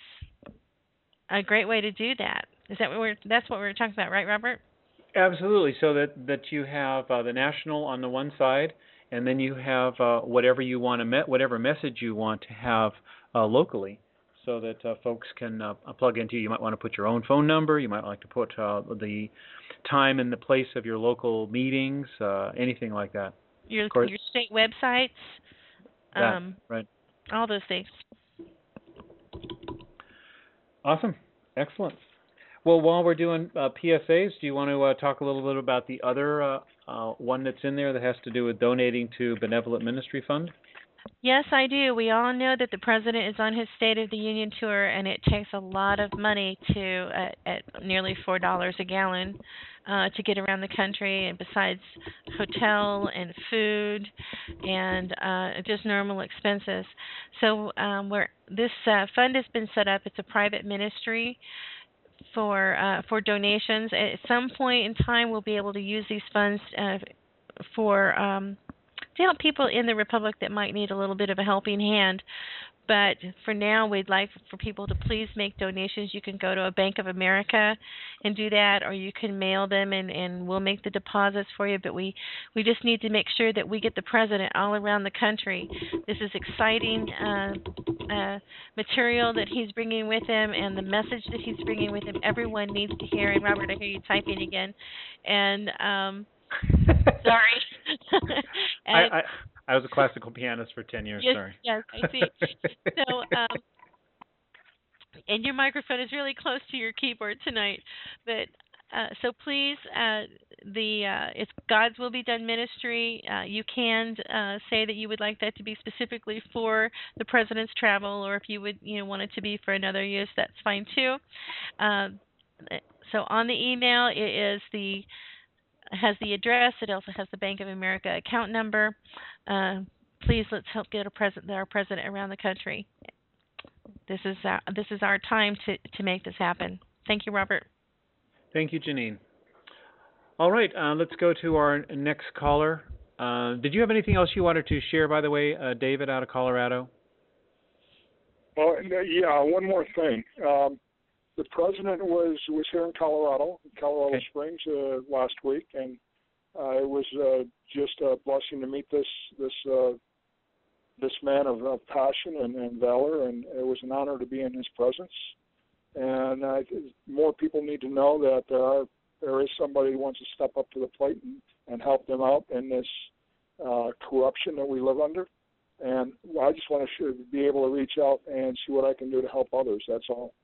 a great way to do that. Is that what we're? That's what we were talking about, right, Robert? Absolutely. So that that you have uh, the national on the one side, and then you have uh, whatever you want to me- whatever message you want to have uh, locally, so that uh, folks can uh, plug into. You might want to put your own phone number. You might like to put uh, the time and the place of your local meetings, uh, anything like that. Your course, your state websites, that, um, right? All those things. Awesome, excellent. Well, while we're doing uh, P S As, do you want to uh, talk a little bit about the other uh, uh, one that's in there that has to do with donating to Benevolent Ministry Fund? Yes, I do. We all know that the president is on his State of the Union tour, and it takes a lot of money to, uh, at nearly four dollars a gallon, uh, to get around the country, and besides hotel and food and uh, just normal expenses. So um, we're, this uh, fund has been set up. It's a private ministry for uh, for donations. At some point in time, we'll be able to use these funds uh, for um, to help people in the Republic that might need a little bit of a helping hand. But for now, we'd like for people to please make donations. You can go to a Bank of America and do that, or you can mail them, and, and we'll make the deposits for you. But we, we just need to make sure that we get the president all around the country. This is exciting uh, uh, material that he's bringing with him, and the message that he's bringing with him, everyone needs to hear. And Robert, I hear you typing again. And um, sorry. and, I, I I was a classical pianist for ten years. Yes, sorry. Yes, I see. So, um, and your microphone is really close to your keyboard tonight. But uh, so please, uh, the uh, it's God's Will Be Done Ministry. Uh, you can uh, say that you would like that to be specifically for the president's travel, or if you would, you know, want it to be for another use, that's fine too. Uh, so on the email, it is the has the address. It also has the Bank of America account number. Uh, please, let's help get a president, our president around the country. This is our, this is our time to, to make this happen. Thank you, Robert. Thank you, Janine. All right, uh, let's go to our next caller. Uh, did you have anything else you wanted to share, by the way, uh, David out of Colorado? Well, yeah, one more thing. Um, The president was, was here in Colorado, Colorado okay. Springs, uh, last week, and uh, it was uh, just a blessing to meet this this uh, this man of, of passion and, and valor, and it was an honor to be in his presence. And uh, more people need to know that there are there is somebody who wants to step up to the plate and, and help them out in this uh, corruption that we live under. And I just want to be able to reach out and see what I can do to help others. That's all.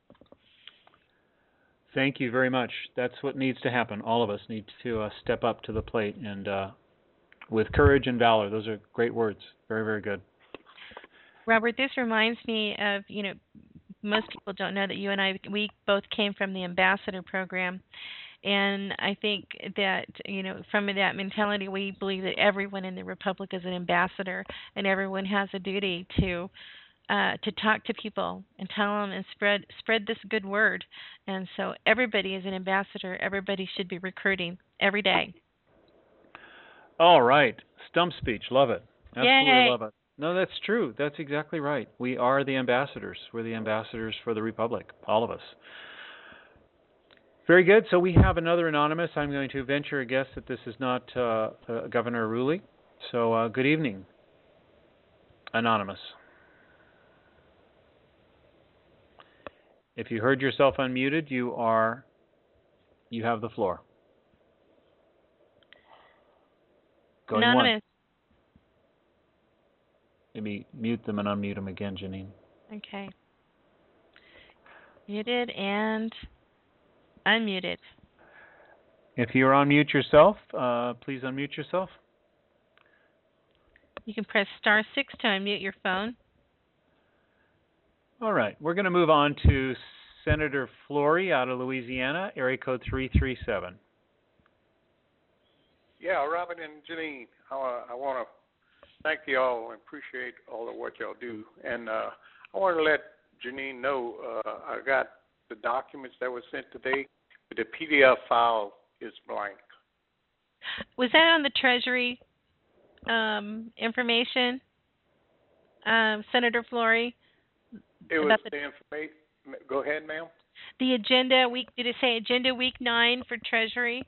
Thank you very much. That's what needs to happen. All of us need to uh, step up to the plate, and uh, with courage and valor. Those are great words. Very, very good. Robert, this reminds me of, you know, most people don't know that you and I, we both came from the ambassador program. And I think that, you know, from that mentality, we believe that everyone in the Republic is an ambassador, and everyone has a duty to uh, to talk to people and tell them and spread spread this good word. And so everybody is an ambassador. Everybody should be recruiting every day. All right. Stump speech. Love it. Absolutely Yay. love it. No, that's true. That's exactly right. We are the ambassadors. We're the ambassadors for the Republic, all of us. Very good. So we have another anonymous. I'm going to venture a guess that this is not uh, uh, Governor Ruley. So uh, good evening, anonymous. If you heard yourself unmuted, you are, you have the floor. Going Anonymous. once. Maybe mute them and unmute them again, Janine. Okay. Muted and unmuted. If you're on mute yourself, uh, please unmute yourself. You can press star six to unmute your phone. All right. We're going to move on to Senator Flory out of Louisiana, area code three three seven. Yeah, Robin and Janine, I, I want to thank you all and appreciate all of what y'all do. And uh, I want to let Janine know uh, I got the documents that were sent today. The P D F file is blank. Was that on the Treasury um, information, um, Senator Flory? It was About the, the information. Go ahead, ma'am. The agenda week. Did it say agenda week nine for Treasury?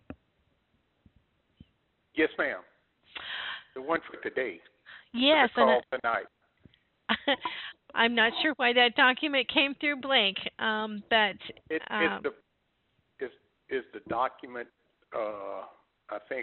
Yes, ma'am. The one for today. Yes. For the call and tonight. I'm not sure why that document came through blank, um, but It, um, it's the is is the document. Uh, I think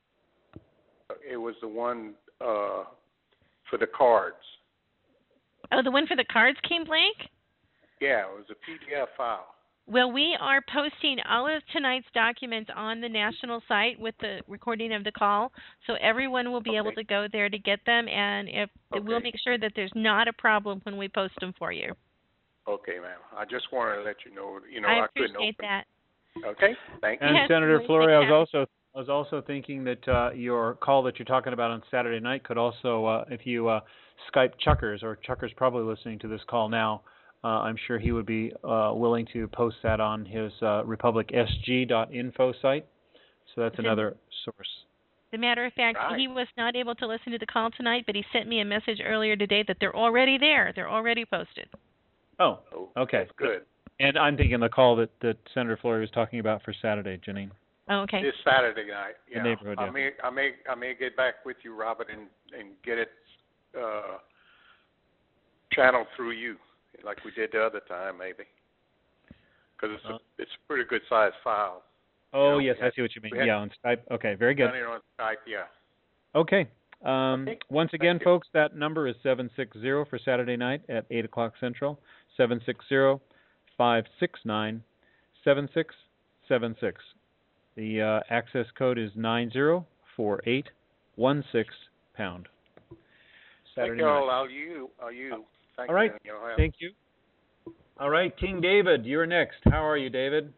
it was the one uh, for the cards. Oh, the one for the cards came blank? Yeah, it was a P D F file. Well, we are posting all of tonight's documents on the national site with the recording of the call, so everyone will be okay. able to go there to get them, and if okay. we'll make sure that there's not a problem when we post them for you. Okay, ma'am. I just wanted to let you know. You know, I I, couldn't appreciate open. that. Okay, thank you. And Yes, Senator we Flory, I take was also I was also thinking that uh, your call that you're talking about on Saturday night could also, uh, if you uh, Skype Chuckers, or Chuckers probably listening to this call now, uh, I'm sure he would be uh, willing to post that on his uh, republic s g dot info site. So that's another source. As a matter of fact, Right. he was not able to listen to the call tonight, but he sent me a message earlier today that they're already there. They're already posted. Oh, Oh, okay. That's good. And I'm thinking the call that, that Senator Flory was talking about for Saturday, Janine. Oh, okay. This Saturday night. The Yeah. neighborhood, I yeah. may, I may, I may get back with you, Robert, and and get it uh, channeled through you, like we did the other time, maybe. Because it's Uh, a it's a pretty good sized file. Oh, You know, yes, we I had- see what you mean. we had Yeah, on Skype. Okay, very good. Done it on Skype, yeah. Okay. Um, Okay. Once again, you. folks, that number is seven six zero for Saturday night at eight o'clock Central, seven six zero, five six nine, seven six seven six. The uh, access code is nine zero four eight one six pound. Saturday Thank you all. night. I'll you. I'll you. Thank All right. you. You'll have- Thank you. All right, King David, you're next. How are you, David?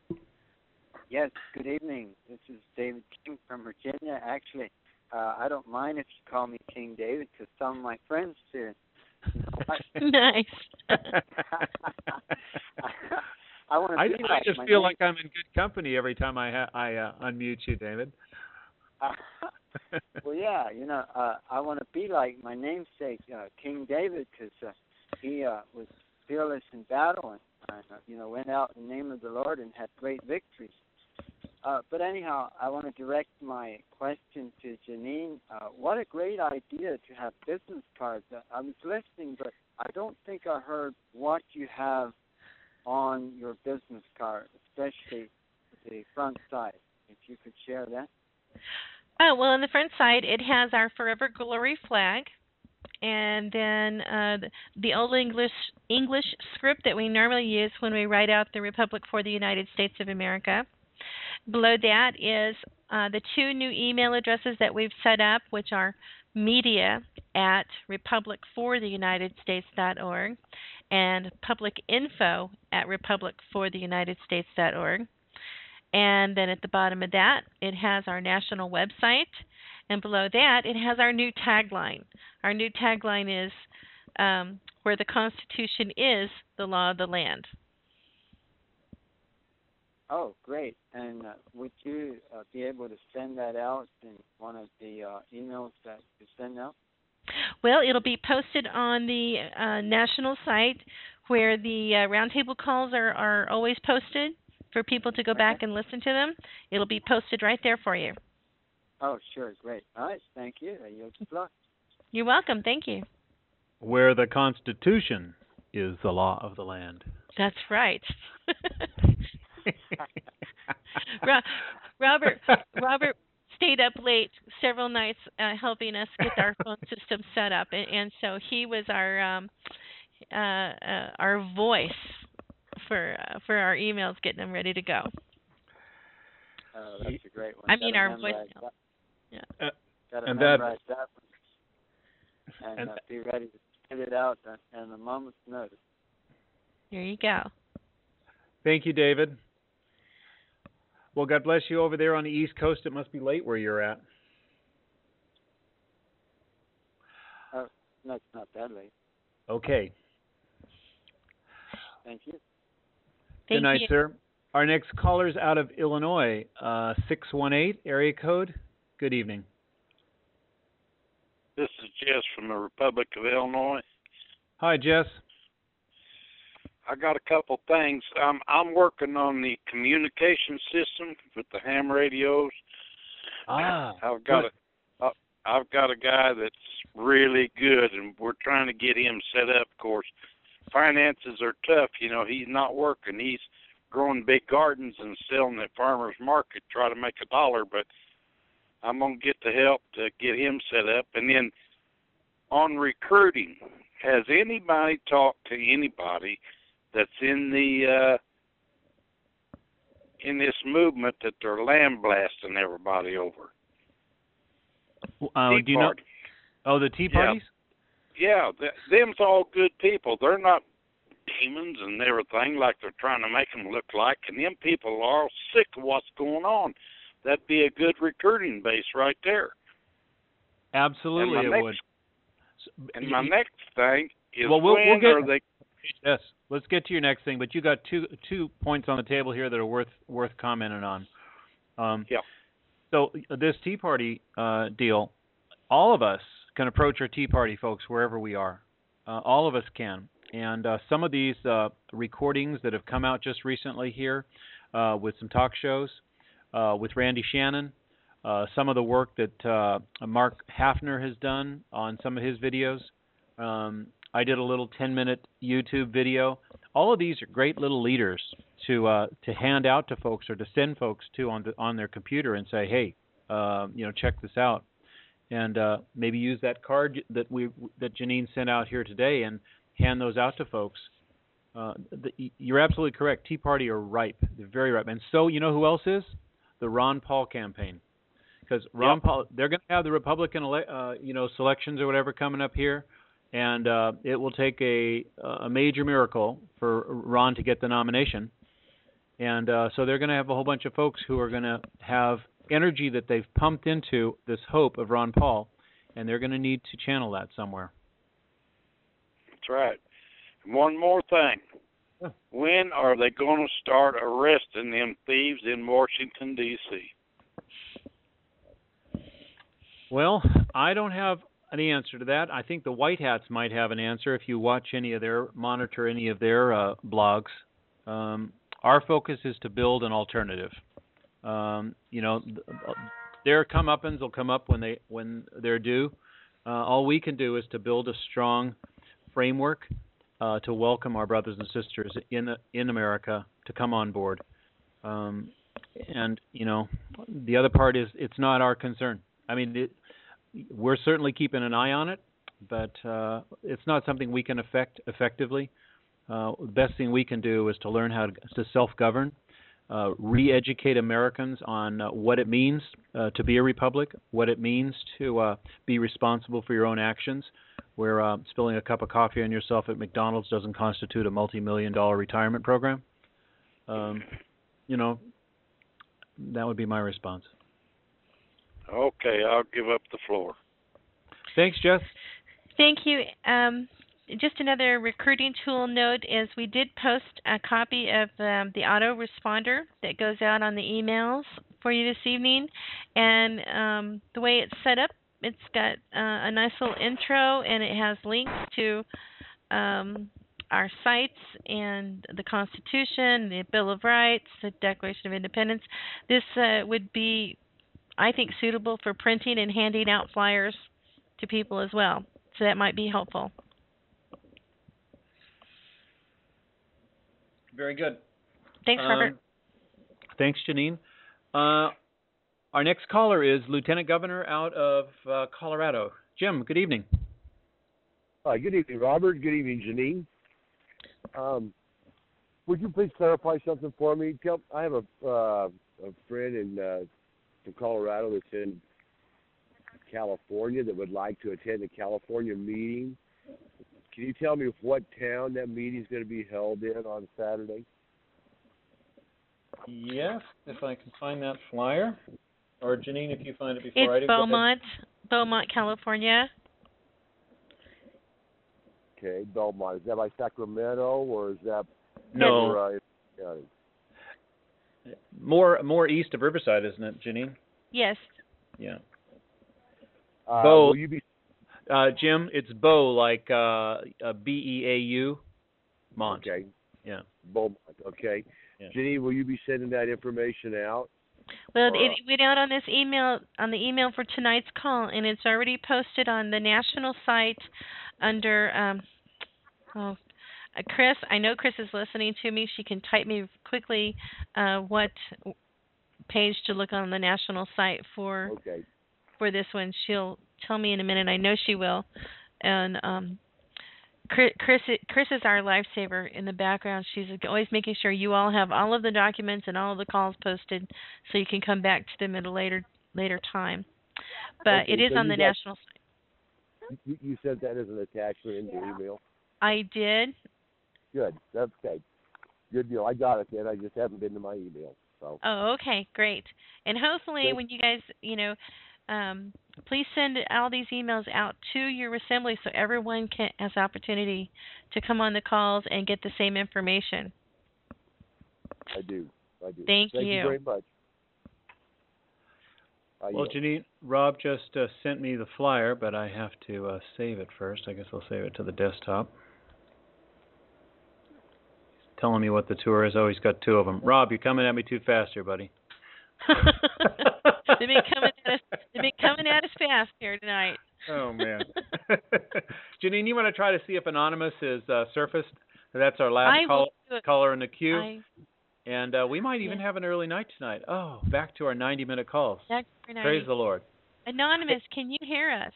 Yes, good evening. This is David King from Virginia. Actually, uh, I don't mind if you call me King David because some of my friends do. Nice. I want to I, be I like just my feel name. like I'm in good company every time I ha- I uh, unmute you, David. Well, yeah, you know, uh, I want to be like my namesake, uh, King David, because uh, he uh, was fearless in battle and, uh, you know, went out in the name of the Lord and had great victories. Uh, but anyhow, I want to direct my question to Janine. Uh, what a great idea to have business cards. Uh, I was listening, but I don't think I heard what you have on your business card, especially the front side. If you could share that. Oh, well, on the front side, it has our Forever Glory flag, and then uh, the, the old English English script that we normally use when we write out the Republic for the United States of America. Below that is uh, the two new email addresses that we've set up, which are media at republic for the united states dot org and publicinfo at republic for the united states dot org. And then at the bottom of that, it has our national website. And below that, it has our new tagline. Our new tagline is, um, where the Constitution is the law of the land. Oh, great. And uh, would you uh, be able to send that out in one of the uh, emails that you send out? Well, it'll be posted on the uh, national site where the uh, roundtable calls are, are always posted for people to go back and listen to them. It'll be posted right there for you. Oh, sure. Great. All right. Thank you. You're luck. You're welcome. Thank you. Where the Constitution is the law of the land. That's right. Robert Robert stayed up late several nights uh, helping us get our phone system set up, and, and so he was our um, uh, uh, our voice for uh, for our emails, getting them ready to go. Oh, that's a great one. I mean, Gotta our memorize voicemail. that. Yeah. Uh, Got to and memorize that, that one. And, and uh, be ready to get it out in a moment's notice. There you go. Thank you, David. Well, God bless you over there on the East Coast. It must be late where you're at. Oh, no, it's not that late. Okay. Thank you. Good Thank night, you. sir. Our next caller's out of Illinois, uh, six one eight area code. Good evening. This is Jess from the Republic of Illinois. Hi, Jess. I got a couple things. Um, I'm working on the communication system with the ham radios. Ah, I've got good. a, uh, I've got a guy that's really good, and we're trying to get him set up. Of course, finances are tough. You know, he's not working. He's growing big gardens and selling at farmers market, try to make a dollar. But I'm gonna get the help to get him set up. And then on recruiting, has anybody talked to anybody that's in the uh, in this movement that they're land blasting everybody over? Uh, Tea do you know? Party. Oh, the Tea Yeah. Parties? Yeah, th- them's all good people. They're not demons and everything like they're trying to make them look like. And them people are all sick of what's going on. That'd be a good recruiting base right there. Absolutely, and it my next, would. And my next thing is well, we'll, when we'll get, are they? Yes, let's get to your next thing. But you got two two points on the table here that are worth worth commenting on. Um, yeah. So this Tea Party uh, deal, all of us can approach our Tea Party folks wherever we are. Uh, all of us can. And uh, some of these uh, recordings that have come out just recently here uh, with some talk shows uh, with Randy Shannon, uh, some of the work that uh, Mark Hafner has done on some of his videos. Um, I did a little ten-minute YouTube video. All of these are great little leaders to uh, to hand out to folks or to send folks to on the, on their computer and say, hey, uh, you know, check this out, and uh, maybe use that card that we that Janine sent out here today and hand those out to folks. Uh, the, you're absolutely correct. Tea Party are ripe. They're very ripe. And so, you know who else is? The Ron Paul campaign. Because Ron Yep. Paul, they're going to have the Republican, ele- uh, you know, selections or whatever coming up here, and uh, it will take a a major miracle for Ron to get the nomination. And uh, so they're going to have a whole bunch of folks who are going to have energy that they've pumped into this hope of Ron Paul, and they're going to need to channel that somewhere. That's right. And one more thing. Yeah. When are they going to start arresting them thieves in Washington, D C? Well, I don't have an answer to that. I think the White Hats might have an answer if you watch any of their, monitor any of their uh, blogs. Um, our focus is to build an alternative. Um, you know, their comeuppance will come up when they when they're due. Uh, all we can do is to build a strong framework uh, to welcome our brothers and sisters in in America to come on board. Um, and you know, the other part is it's not our concern. I mean, it, we're certainly keeping an eye on it, but uh, it's not something we can affect effectively. Uh, the best thing we can do is to learn how to, to self-govern, uh, re-educate Americans on uh, what it means uh, to be a republic, what it means to uh, be responsible for your own actions, where uh, spilling a cup of coffee on yourself at McDonald's doesn't constitute a multi-million dollar retirement program. Um, you know, that would be my response. Okay, I'll give up the floor. Thanks, Jess. Thank you. Um, just another recruiting tool note is we did post a copy of um, the autoresponder that goes out on the emails for you this evening. And um, the way it's set up, it's got uh, a nice little intro, and it has links to um, our sites and the Constitution, the Bill of Rights, the Declaration of Independence. This uh, would be, I think, suitable for printing and handing out flyers to people as well. So that might be helpful. Very good. Thanks, Robert. Um, thanks, Janine. Uh, our next caller is Lieutenant Governor out of uh, Colorado. Jim, good evening. Hi, good evening, Robert. Good evening, Janine. Um, would you please clarify something for me? Tell, I have a, uh, a friend in uh, from Colorado that's in California that would like to attend a California meeting. Can you tell me what town that meeting is going to be held in on Saturday? Yes, if I can find that flyer. Or Janine, if you find it before it's I do. It's Beaumont, Beaumont, California. Okay, Beaumont. Is that by Sacramento, or is that no? Over, uh, more more east of Riverside, isn't it, Janine? Yes. Yeah. Uh, Beau, will you be? Uh, Jim, it's Beau, like uh, uh, B E A U, Mont. Okay. Yeah. Beaumont. Okay. Yeah. Janine, will you be sending that information out? Well, or, it went out on this email on the email for tonight's call, and it's already posted on the national site under. Um, oh, uh, Chris, I know Chris is listening to me. She can type me quickly uh, what page to look on the national site for. Okay. For this one, she'll tell me in a minute. I know she will. And um, Chris, Chris, Chris is our lifesaver in the background. She's always making sure you all have all of the documents and all of the calls posted, so you can come back to them at a later later time. But okay, it is so on the got, national site. You, you sent that as an attachment in the email? I did. Good. That's okay. Good deal. I got it then. I just haven't been to my email. So. Oh, okay, great. And hopefully, Thanks. when you guys, you know. Um, please send all these emails out to your assembly so everyone can, has opportunity to come on the calls and get the same information. I do. I do. Thank, Thank you. you very much. Uh, well, yeah. Janine, Rob just uh, sent me the flyer, but I have to uh, save it first. I guess I'll save it to the desktop. He's telling me what the tour is. Oh, he's got two of them. Rob, you're coming at me too fast here, buddy. They've been coming at us. They've been coming at us fast here tonight. Oh man, Janine, you want to try to see if Anonymous is uh, surfaced? That's our last call, caller in the queue, I, and uh, we might even yeah. have an early night tonight. Oh, back to our ninety-minute calls. That's very Praise nice. the Lord. Anonymous, can you hear us?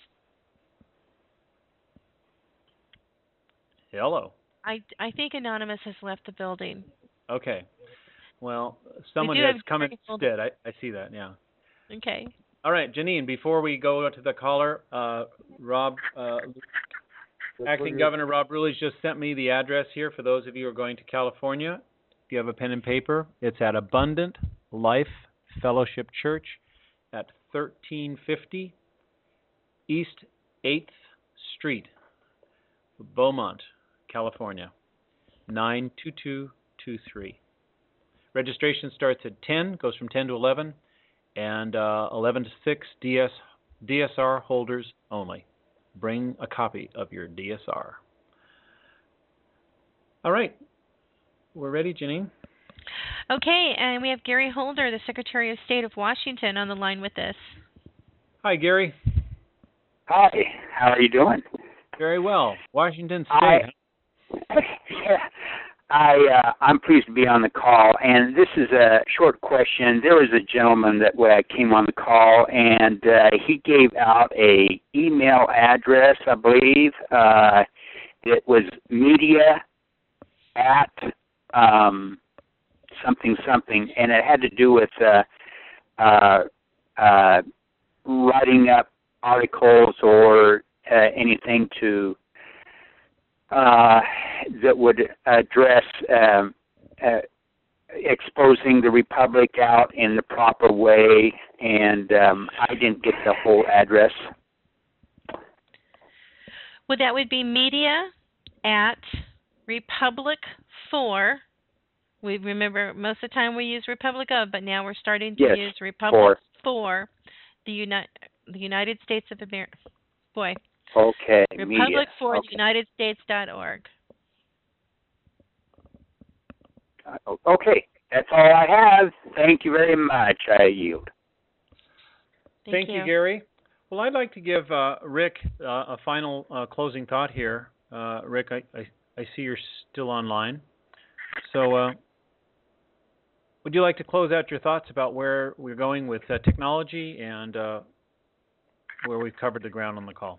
Hello. I, I think Anonymous has left the building. Okay. Well, someone we has have come instead. I, I see that, yeah. Okay. All right, Janine, before we go to the caller, uh, Rob, uh, Acting Governor Rob Rules just sent me the address here for those of you who are going to California. If you have a pen and paper, it's at Abundant Life Fellowship Church at thirteen fifty East eighth Street, Beaumont, California, nine two two two three. Registration starts at ten, goes from ten to eleven, and uh, eleven to six D S, D S R holders only. Bring a copy of your D S R. All right. We're ready, Janine? Okay, and we have Gary Holder, the Secretary of State of Washington, on the line with us. Hi, Gary. Hi, how are you doing? Very well. Washington State. I, yeah, I, uh, I'm pleased to be on the call, and this is a short question. There was a gentleman that uh, came on the call, and uh, he gave out a email address, I believe. Uh, it was media at um, something something, and it had to do with uh, uh, uh, writing up articles or uh, anything to uh, that would address um, uh, exposing the Republic out in the proper way, and um, I didn't get the whole address. Well, that would be media at Republic for. We remember most of the time we use Republic of, but now we're starting to yes, use Republic for, for the United the United States of America. Boy. Okay. Republic media. for okay. the United States dot org. Okay, that's all I have. Thank you very much. I yield. Thank, Thank you. you, Gary. Well, I'd like to give uh, Rick uh, a final uh, closing thought here. Uh, Rick, I, I, I see you're still online. So uh, would you like to close out your thoughts about where we're going with uh, technology and uh, where we've covered the ground on the call?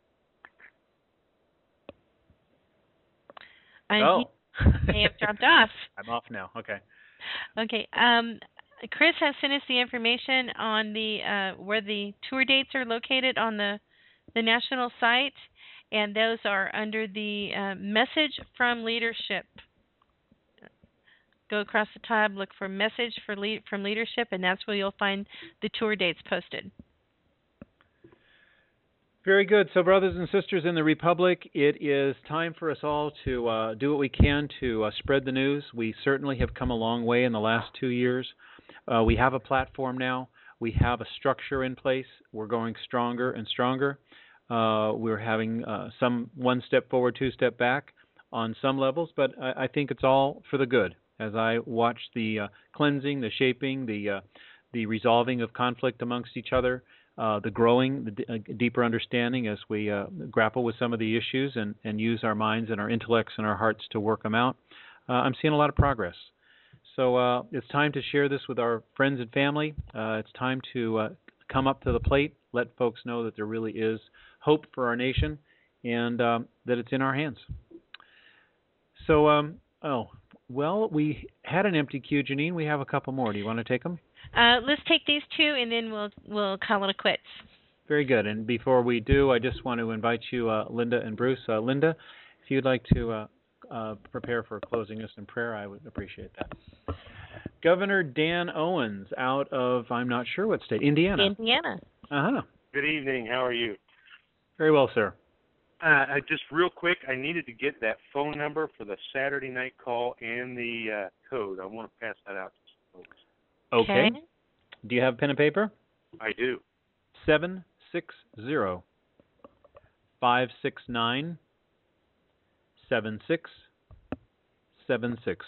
I oh. may have dropped off. I'm off now. Okay. Okay. Um, Chris has sent us the information on the uh, where the tour dates are located on the the national site, and those are under the uh, Message from Leadership. Go across the tab, look for Message for lead, from Leadership, and that's where you'll find the tour dates posted. Very good. So, brothers and sisters in the Republic, it is time for us all to uh, do what we can to uh, spread the news. We certainly have come a long way in the last two years. Uh, we have a platform now. We have a structure in place. We're going stronger and stronger. Uh, we're having uh, some one step forward, two step back on some levels, but I, I think it's all for the good. As I watch the uh, cleansing, the shaping, the uh, the resolving of conflict amongst each other, uh, the growing, the d- uh, deeper understanding as we uh, grapple with some of the issues and, and use our minds and our intellects and our hearts to work them out, uh, I'm seeing a lot of progress. So uh, it's time to share this with our friends and family. Uh, it's time to uh, come up to the plate, let folks know that there really is hope for our nation and um, that it's in our hands. So, um, oh, well, we had an empty queue, Janine. We have a couple more. Do you want to take them? Uh, let's take these two, and then we'll we'll call it a quits. Very good. And before we do, I just want to invite you, uh, Linda and Bruce. Uh, Linda, if you'd like to uh, uh, prepare for closing us in prayer, I would appreciate that. Governor Dan Owens out of, I'm not sure what state, Indiana. Indiana. Uh-huh. Good evening. How are you? Very well, sir. Uh, I just real quick, I needed to get that phone number for the Saturday night call and the uh, code. I want to pass that out to some folks. Okay. Okay. Do you have pen and paper? I do. Seven six zero five six nine seven six seven six.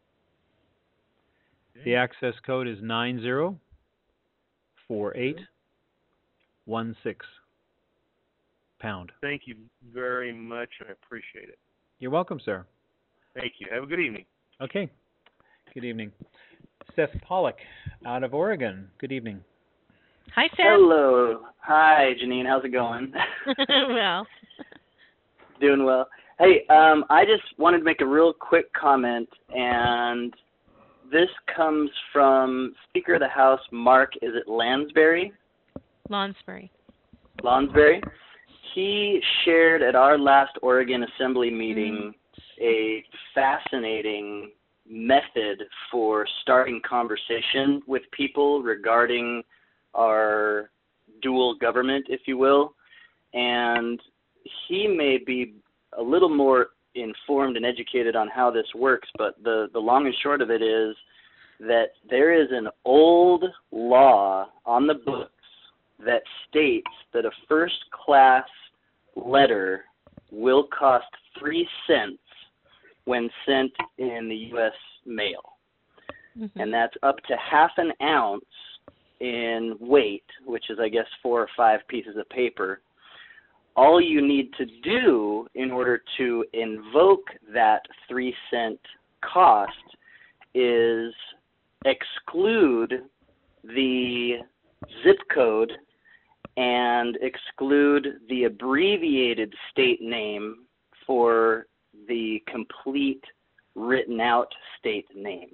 The access code is nine zero four eight one six. Pound. Thank you very much. I appreciate it. You're welcome, sir. Thank you. Have a good evening. Okay. Good evening. Seth Pollock out of Oregon. Good evening. Hi, Seth. Hello. Hi, Janine. How's it going? Well. Doing well. Hey, um, I just wanted to make a real quick comment, and this comes from Speaker of the House, Mark, is it Lansbury? Lonsbury. Lonsbury. He shared at our last Oregon Assembly meeting a fascinating method for starting conversation with people regarding our dual government, if you will. And he may be a little more informed and educated on how this works, but the, the long and short of it is that there is an old law on the books that states that a first-class letter will cost three cents when sent in the U S mail. mm-hmm. and that's up to half an ounce in weight, which is, I guess, four or five pieces of paper. All you need to do in order to invoke that three cent cost is exclude the zip code and exclude the abbreviated state name for the complete written out state name.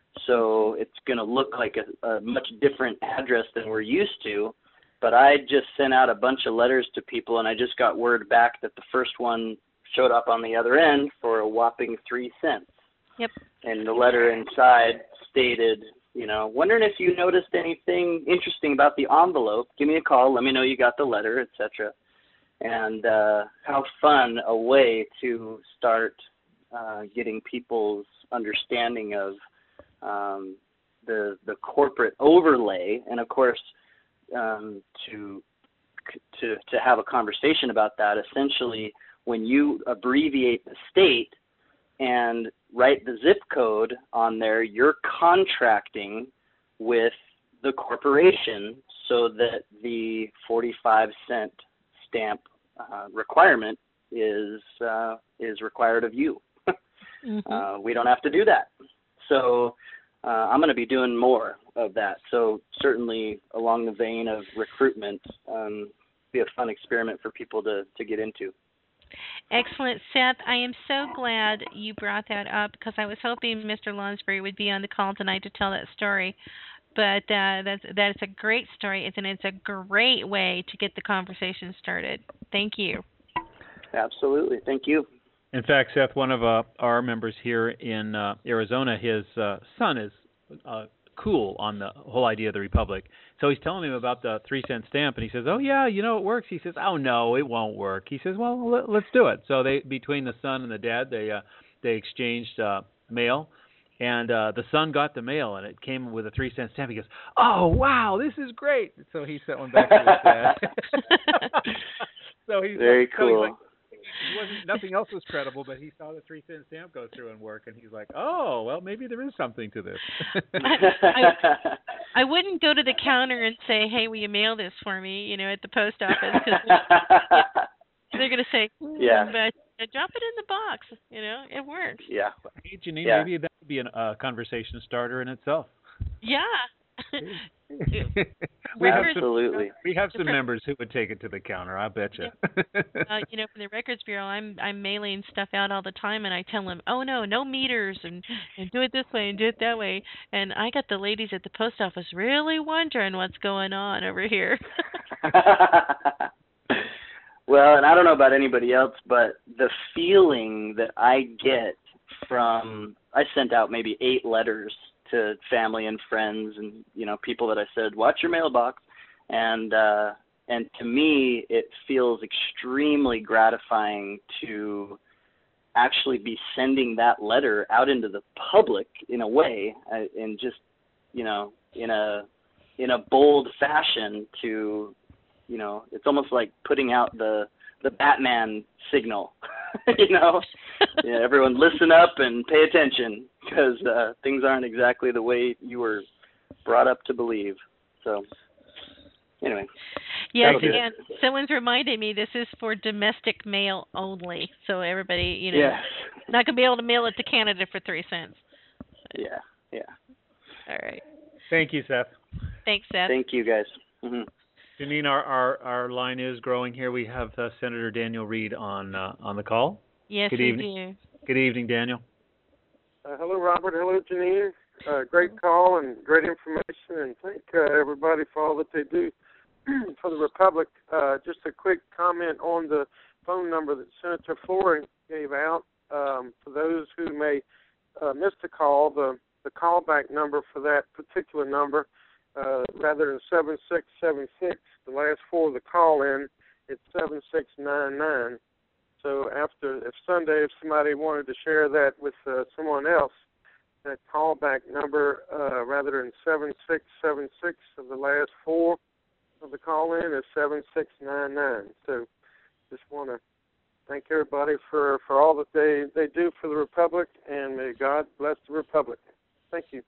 So it's going to look like a, a much different address than we're used to. But I just sent out a bunch of letters to people, and I just got word back that the first one showed up on the other end for a whopping three cents. Yep. And the letter inside stated, you know, wondering if you noticed anything interesting about the envelope. Give me a call. Let me know you got the letter, et cetera. And uh, how fun a way to start uh, getting people's understanding of um, the the corporate overlay, and of course, um, to to to have a conversation about that. Essentially, when you abbreviate the state and write the zip code on there, you're contracting with the corporation so that the forty-five cent stamp uh, requirement is uh, is required of you. mm-hmm. uh, we don't have to do that. So uh, I'm going to be doing more of that. So certainly along the vein of recruitment, um, be a fun experiment for people to, to get into. Excellent, Seth. I am so glad you brought that up because I was hoping Mister Lonsberry would be on the call tonight to tell that story. But uh, that's that's a great story, and it's a great way to get the conversation started. Thank you. Absolutely. Thank you. In fact, Seth, one of uh, our members here in uh, Arizona, his uh, son is uh, cool on the whole idea of the Republic. So he's telling him about the three cent stamp, and he says, "Oh yeah, you know it works." He says, "Oh no, it won't work." He says, "Well, let, let's do it." So they, between the son and the dad, they uh, they exchanged uh, mail, and uh, the son got the mail, and it came with a three cent stamp. He goes, "Oh wow, this is great!" So he sent one back to his dad. so he's very like, cool. So he's like, It wasn't, nothing else was credible, but he saw the three cent stamp go through and work, and he's like, "Oh, well, maybe there is something to this." I, I wouldn't go to the counter and say, "Hey, will you mail this for me?" You know, at the post office, because they're going to say, mm, "Yeah, but uh, drop it in the box." You know, it works. Yeah. Hey, Janine, yeah. maybe that would be a uh, conversation starter in itself. Yeah. we have Absolutely. Some, we have some members who would take it to the counter. I bet you. uh, you know, from the Records Bureau, I'm I'm mailing stuff out all the time, and I tell them, "Oh no, no meters, and and do it this way and do it that way." And I got the ladies at the post office really wondering what's going on over here. Well, and I don't know about anybody else, but the feeling that I get from I sent out maybe eight letters to family and friends and, you know, people that I said, watch your mailbox. And, uh, and to me, it feels extremely gratifying to actually be sending that letter out into the public in a way, uh, and just, you know, in a, in a bold fashion to, you know, it's almost like putting out the, the Batman signal, you know, yeah, everyone listen up and pay attention, because uh, things aren't exactly the way you were brought up to believe. So, anyway. Yes, and someone's reminded me this is for domestic mail only. So everybody, you know, yes. not going to be able to mail it to Canada for three cents. Yeah, yeah. All right. Thank you, Seth. Thanks, Seth. Thank you, guys. Mm-hmm. Janine, our, our, our line is growing here. We have uh, Senator Daniel Reed on uh, on the call. Yes, Good we evening. do. Good evening, Daniel. Uh, hello, Robert. Hello, Janine. Uh, great call and great information, and thank uh, everybody for all that they do for the Republic. Uh, just a quick comment on the phone number that Senator Flory gave out. Um, for those who may uh, miss the call, the, the callback number for that particular number, uh, rather than seven six seven six, the last four of the call-in, it's seven six nine nine. So after, if Sunday, if somebody wanted to share that with uh, someone else, that callback number, uh, rather than seven six seven six of the last four of the call-in, is seven six nine nine. So just want to thank everybody for, for all that they, they do for the Republic, and may God bless the Republic. Thank you.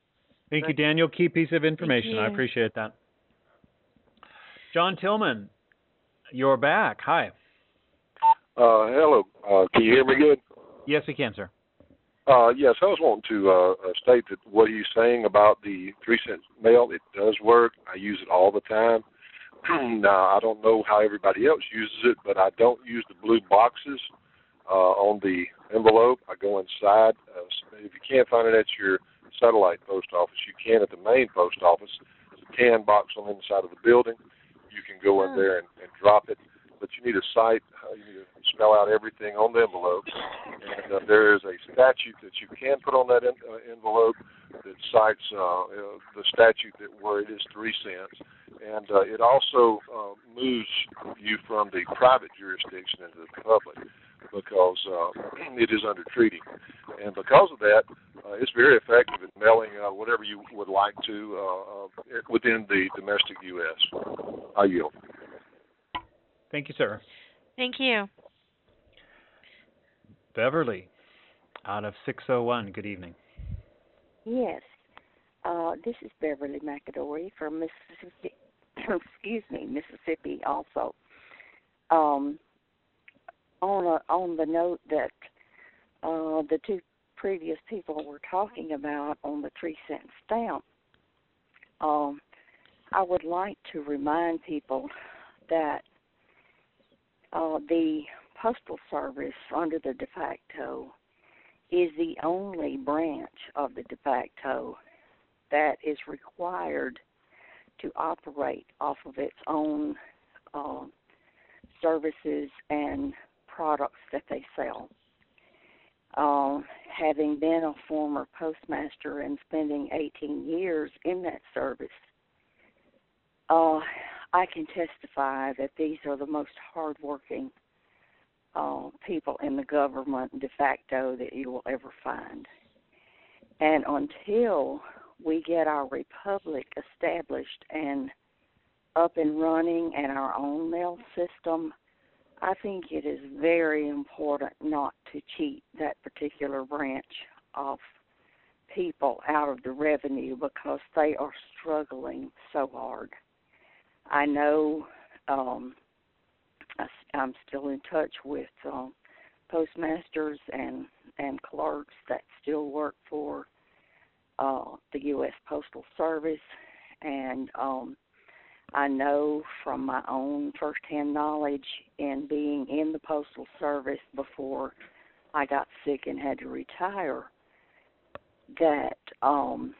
Thank you, Daniel. Key piece of information. I you. appreciate that. John Tillman, you're back. Hi. Uh, hello. Uh, can you hear me good? Yes, we can, sir. Uh, yes, I was wanting to uh, uh, state that what he's saying about the three cent mail, it does work. I use it all the time. Now, I don't know how everybody else uses it, but I don't use the blue boxes uh, on the envelope. I go inside. Uh, if you can't find it at your satellite post office, you can at the main post office. There's a can box on the inside of the building. You can go in there and, and drop it, but you need a site. Uh, you need to spell out everything on the envelope. And uh, there is a statute that you can put on that en- uh, envelope that cites uh, uh, the statute that where it is three cents. And uh, it also uh, moves you from the private jurisdiction into the public because uh, it is under treaty. And because of that, uh, it's very effective in mailing uh, whatever you would like to uh, uh, within the domestic U S. I yield. Thank you, sir. Thank you. Beverly, out of six oh one, good evening. Yes. Uh, this is Beverly McAdory from Mississippi. Excuse me, Mississippi also. Um, on a, on the note that uh, the two previous people were talking about on the three cent stamp, um, I would like to remind people that uh, the Postal Service under the de facto is the only branch of the de facto that is required to operate off of its own uh, services and products that they sell. Um, having been a former postmaster and spending eighteen years in that service, uh, I can testify that these are the most hardworking uh, people in the government de facto that you will ever find. And until we get our republic established and up and running and our own mail system, I think it is very important not to cheat that particular branch of people out of the revenue because they are struggling so hard. I know um, I, I'm still in touch with um, postmasters and, and clerks that still work for Uh, the U S Postal Service, and um, I know from my own firsthand knowledge in being in the Postal Service before I got sick and had to retire that um,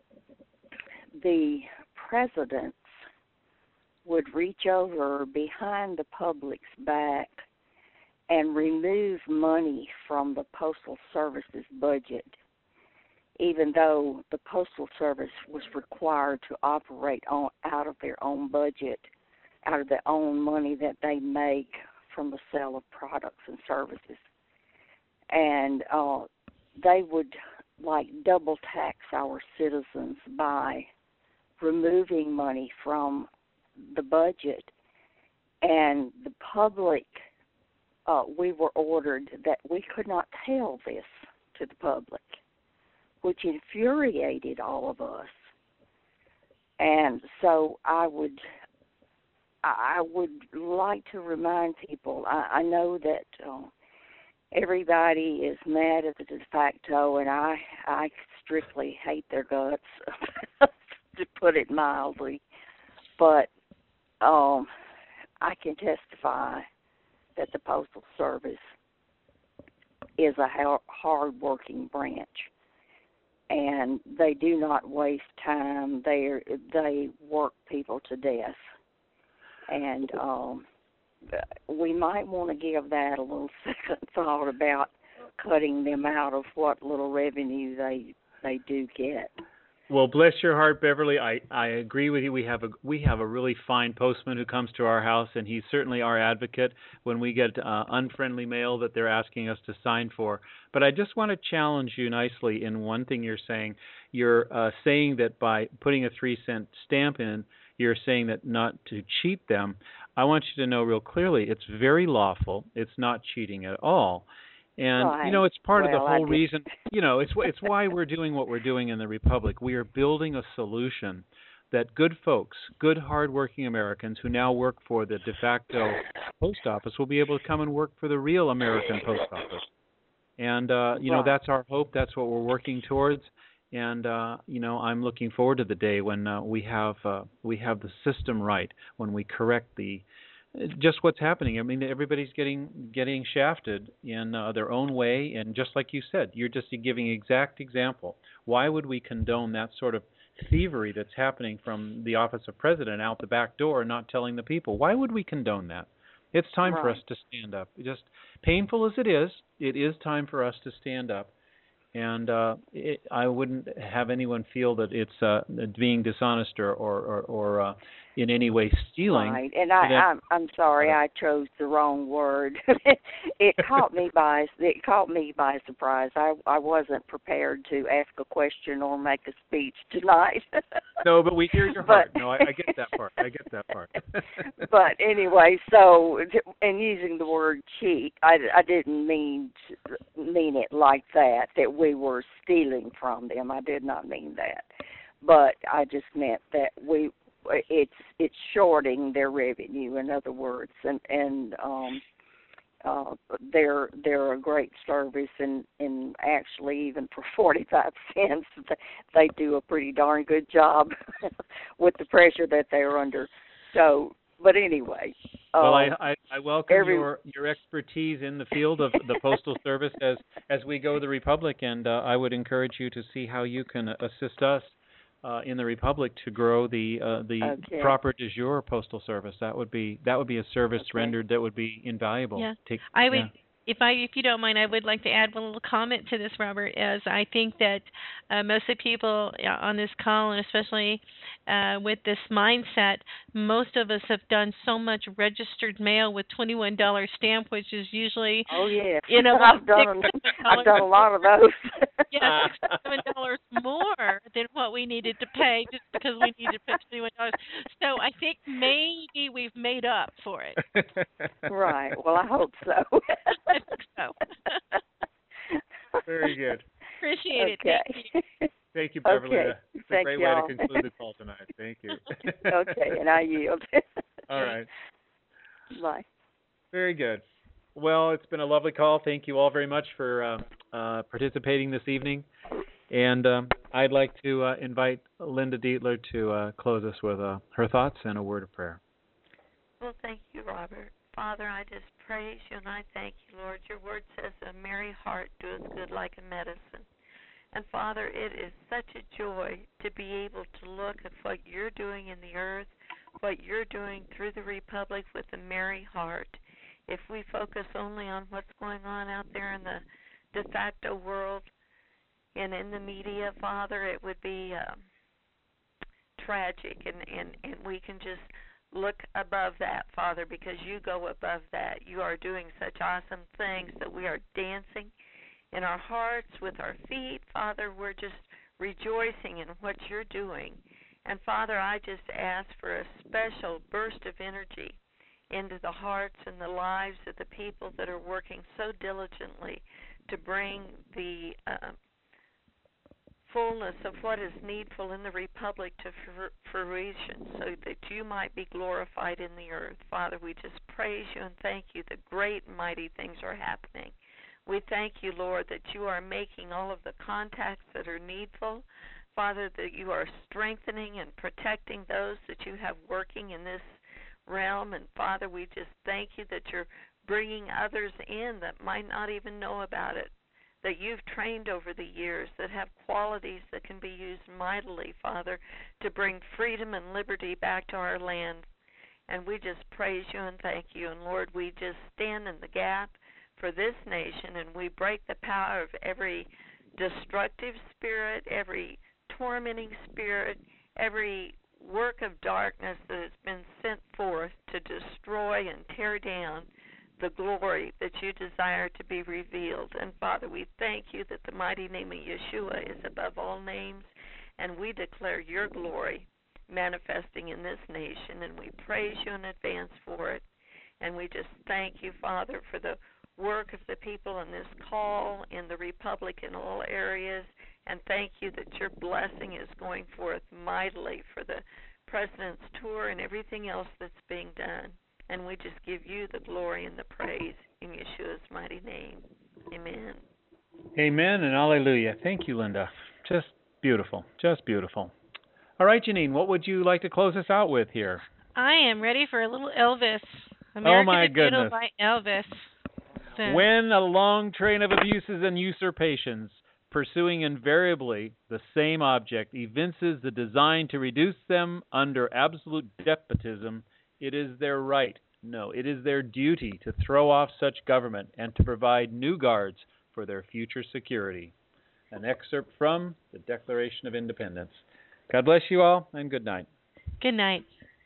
the presidents would reach over behind the public's back and remove money from the Postal Service's budget, even though the Postal Service was required to operate on out of their own budget, out of their own money that they make from the sale of products and services. And uh, they would, like, double tax our citizens by removing money from the budget. And the public, uh, we were ordered that we could not tell this to the public, which infuriated all of us. And so I would I would like to remind people, I, I know that uh, everybody is mad at the de facto, and I, I strictly hate their guts, to put it mildly. But um, I can testify that the Postal Service is a hard-working branch. And they do not waste time. They they work people to death, and um, we might want to give that a little second thought about cutting them out of what little revenue they they do get. Well, bless your heart, Beverly. I, I agree with you. We have a we have a really fine postman who comes to our house, and he's certainly our advocate when we get uh, unfriendly mail that they're asking us to sign for. But I just want to challenge you nicely in one thing you're saying. You're uh, saying that by putting a three cent stamp in, you're saying that not to cheat them. I want you to know real clearly it's very lawful. It's not cheating at all. And right. you know, it's part well, of the whole I reason. You know, it's it's why we're doing what we're doing in the Republic. We are building a solution that good folks, good, hardworking Americans who now work for the de facto post office will be able to come and work for the real American post office. And uh, you know, Right. that's our hope. That's what we're working towards. And uh, you know, I'm looking forward to the day when uh, we have uh, we have the system right, when we correct the just what's happening. I mean, everybody's getting getting shafted in uh, their own way, and just like you said, you're just giving exact example. Why would we condone that sort of thievery that's happening from the office of president out the back door, not telling the people? Why would we condone that? It's time for us Right. to stand up. Just painful as it is, it is time for us to stand up. And uh, it, I wouldn't have anyone feel that it's uh, being dishonest or or or, or uh, in any way stealing. Right, and I, That- I'm I'm sorry, I chose the wrong word. It caught me by it caught me by surprise. I I wasn't prepared to ask a question or make a speech tonight. No, but we hear your But- heart. No, I, I get that part. I get that part. But anyway, so and using the word cheat, I, I didn't mean to, mean it like that. That we were stealing from them. I did not mean that. But I just meant that we it's it's shorting their revenue. In other words, and and um, uh, they're they're a great service, and and actually even for forty-five cents, they do a pretty darn good job with the pressure that they're under. So, but anyway. Well, um, I, I, I welcome every- your, your expertise in the field of the Postal Service as as we go to the Republic, and uh, I would encourage you to see how you can assist us uh, in the Republic to grow the uh, the Okay. proper de jure Postal Service. That would be that would be a service Okay. rendered that would be invaluable. Yeah. Take, I would, yeah. if I, if you don't mind, I would like to add one little comment to this, Robert. As I think that uh, most of the people uh, on this call, and especially uh, with this mindset, most of us have done so much registered mail with twenty-one dollar stamp, which is usually, Oh yeah, you know, I've done I've done a lot of those. yeah, sixty-seven dollars more than what we needed to pay just because we needed to pay twenty-one dollars. So I think maybe we've made up for it. Right. Well, I hope so. I think so. Very good. Appreciate it. Okay. Thank you. Thank you, Beverly. Okay. It's a Thank great y'all. way to conclude the call tonight. Thank you. Okay, and I yield. All right. Bye. Very good. Well, it's been a lovely call. Thank you all very much for uh, uh, participating this evening. And um, I'd like to uh, invite Linda Dietler to uh, close us with uh, her thoughts and a word of prayer. Well, thank you, Robert. Father, I just praise you and I thank you, Lord. Your word says a merry heart doeth good like a medicine. And Father, it is such a joy to be able to look at what you're doing in the earth, what you're doing through the Republic with a merry heart. If we focus only on what's going on out there in the de facto world and in the media, Father, it would be um, tragic, and, and, and we can just look above that, Father, because you go above that. You are doing such awesome things that we are dancing in our hearts with our feet. Father, we're just rejoicing in what you're doing. And Father, I just ask for a special burst of energy into the hearts and the lives of the people that are working so diligently to bring the uh, fullness of what is needful in the Republic to fruition, so that you might be glorified in the earth. Father, we just praise you and thank you that great and mighty things are happening. We thank you, Lord, that you are making all of the contacts that are needful. Father, that you are strengthening and protecting those that you have working in this realm. And Father, we just thank you that you're bringing others in that might not even know about it, that you've trained over the years, that have qualities that can be used mightily, Father, to bring freedom and liberty back to our land. And we just praise you and thank you. And Lord, we just stand in the gap for this nation, and we break the power of every destructive spirit, every tormenting spirit, every work of darkness that has been sent forth to destroy and tear down the glory that you desire to be revealed. And Father, we thank you that the mighty name of Yeshua is above all names, and we declare your glory manifesting in this nation, and we praise you in advance for it. And we just thank you, Father, for the work of the people in this call, in the Republic, in all areas. And thank you that your blessing is going forth mightily for the President's tour and everything else that's being done. And we just give you the glory and the praise in Yeshua's mighty name. Amen. Amen and hallelujah. Thank you, Linda. Just beautiful. Just beautiful. All right, Janine, what would you like to close us out with here? I am ready for a little Elvis. America oh, my the Doodle goodness. by Elvis. So. When a long train of abuses and usurpations, pursuing invariably the same object, evinces the design to reduce them under absolute despotism, it is their right, no, it is their duty to throw off such government and to provide new guards for their future security. An excerpt from the Declaration of Independence. God bless you all, and good night. Good night.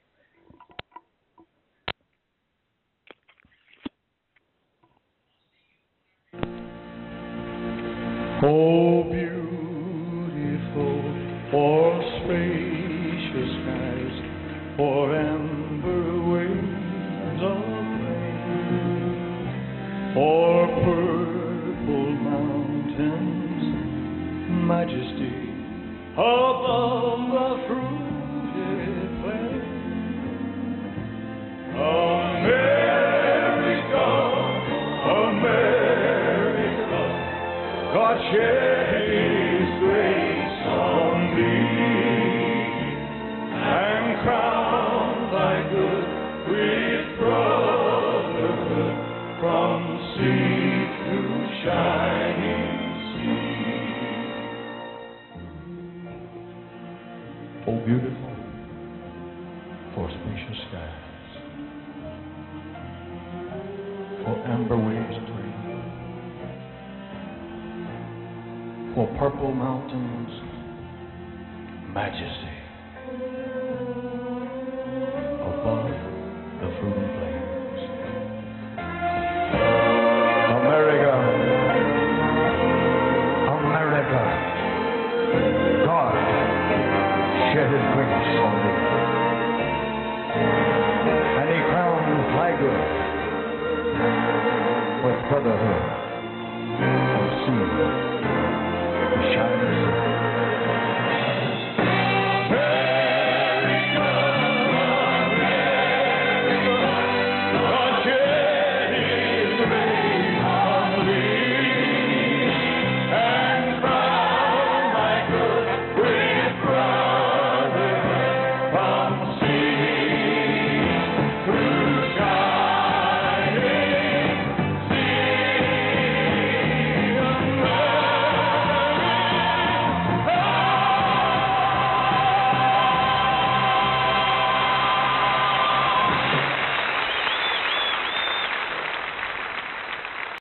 Oh, beautiful for spacious skies, for amber waves of rain, for purple mountains, majesty above the fruited plain. America, America, God shed His grace on thee, and crown thy good with brotherhood from sea to shining sea. Oh, beautiful for spacious skies, for amber waves to read, for purple mountains, majesty above the fruited plains. America, America, God shed His grace on thee, and He crowned thy good with brotherhood of sea. Shining.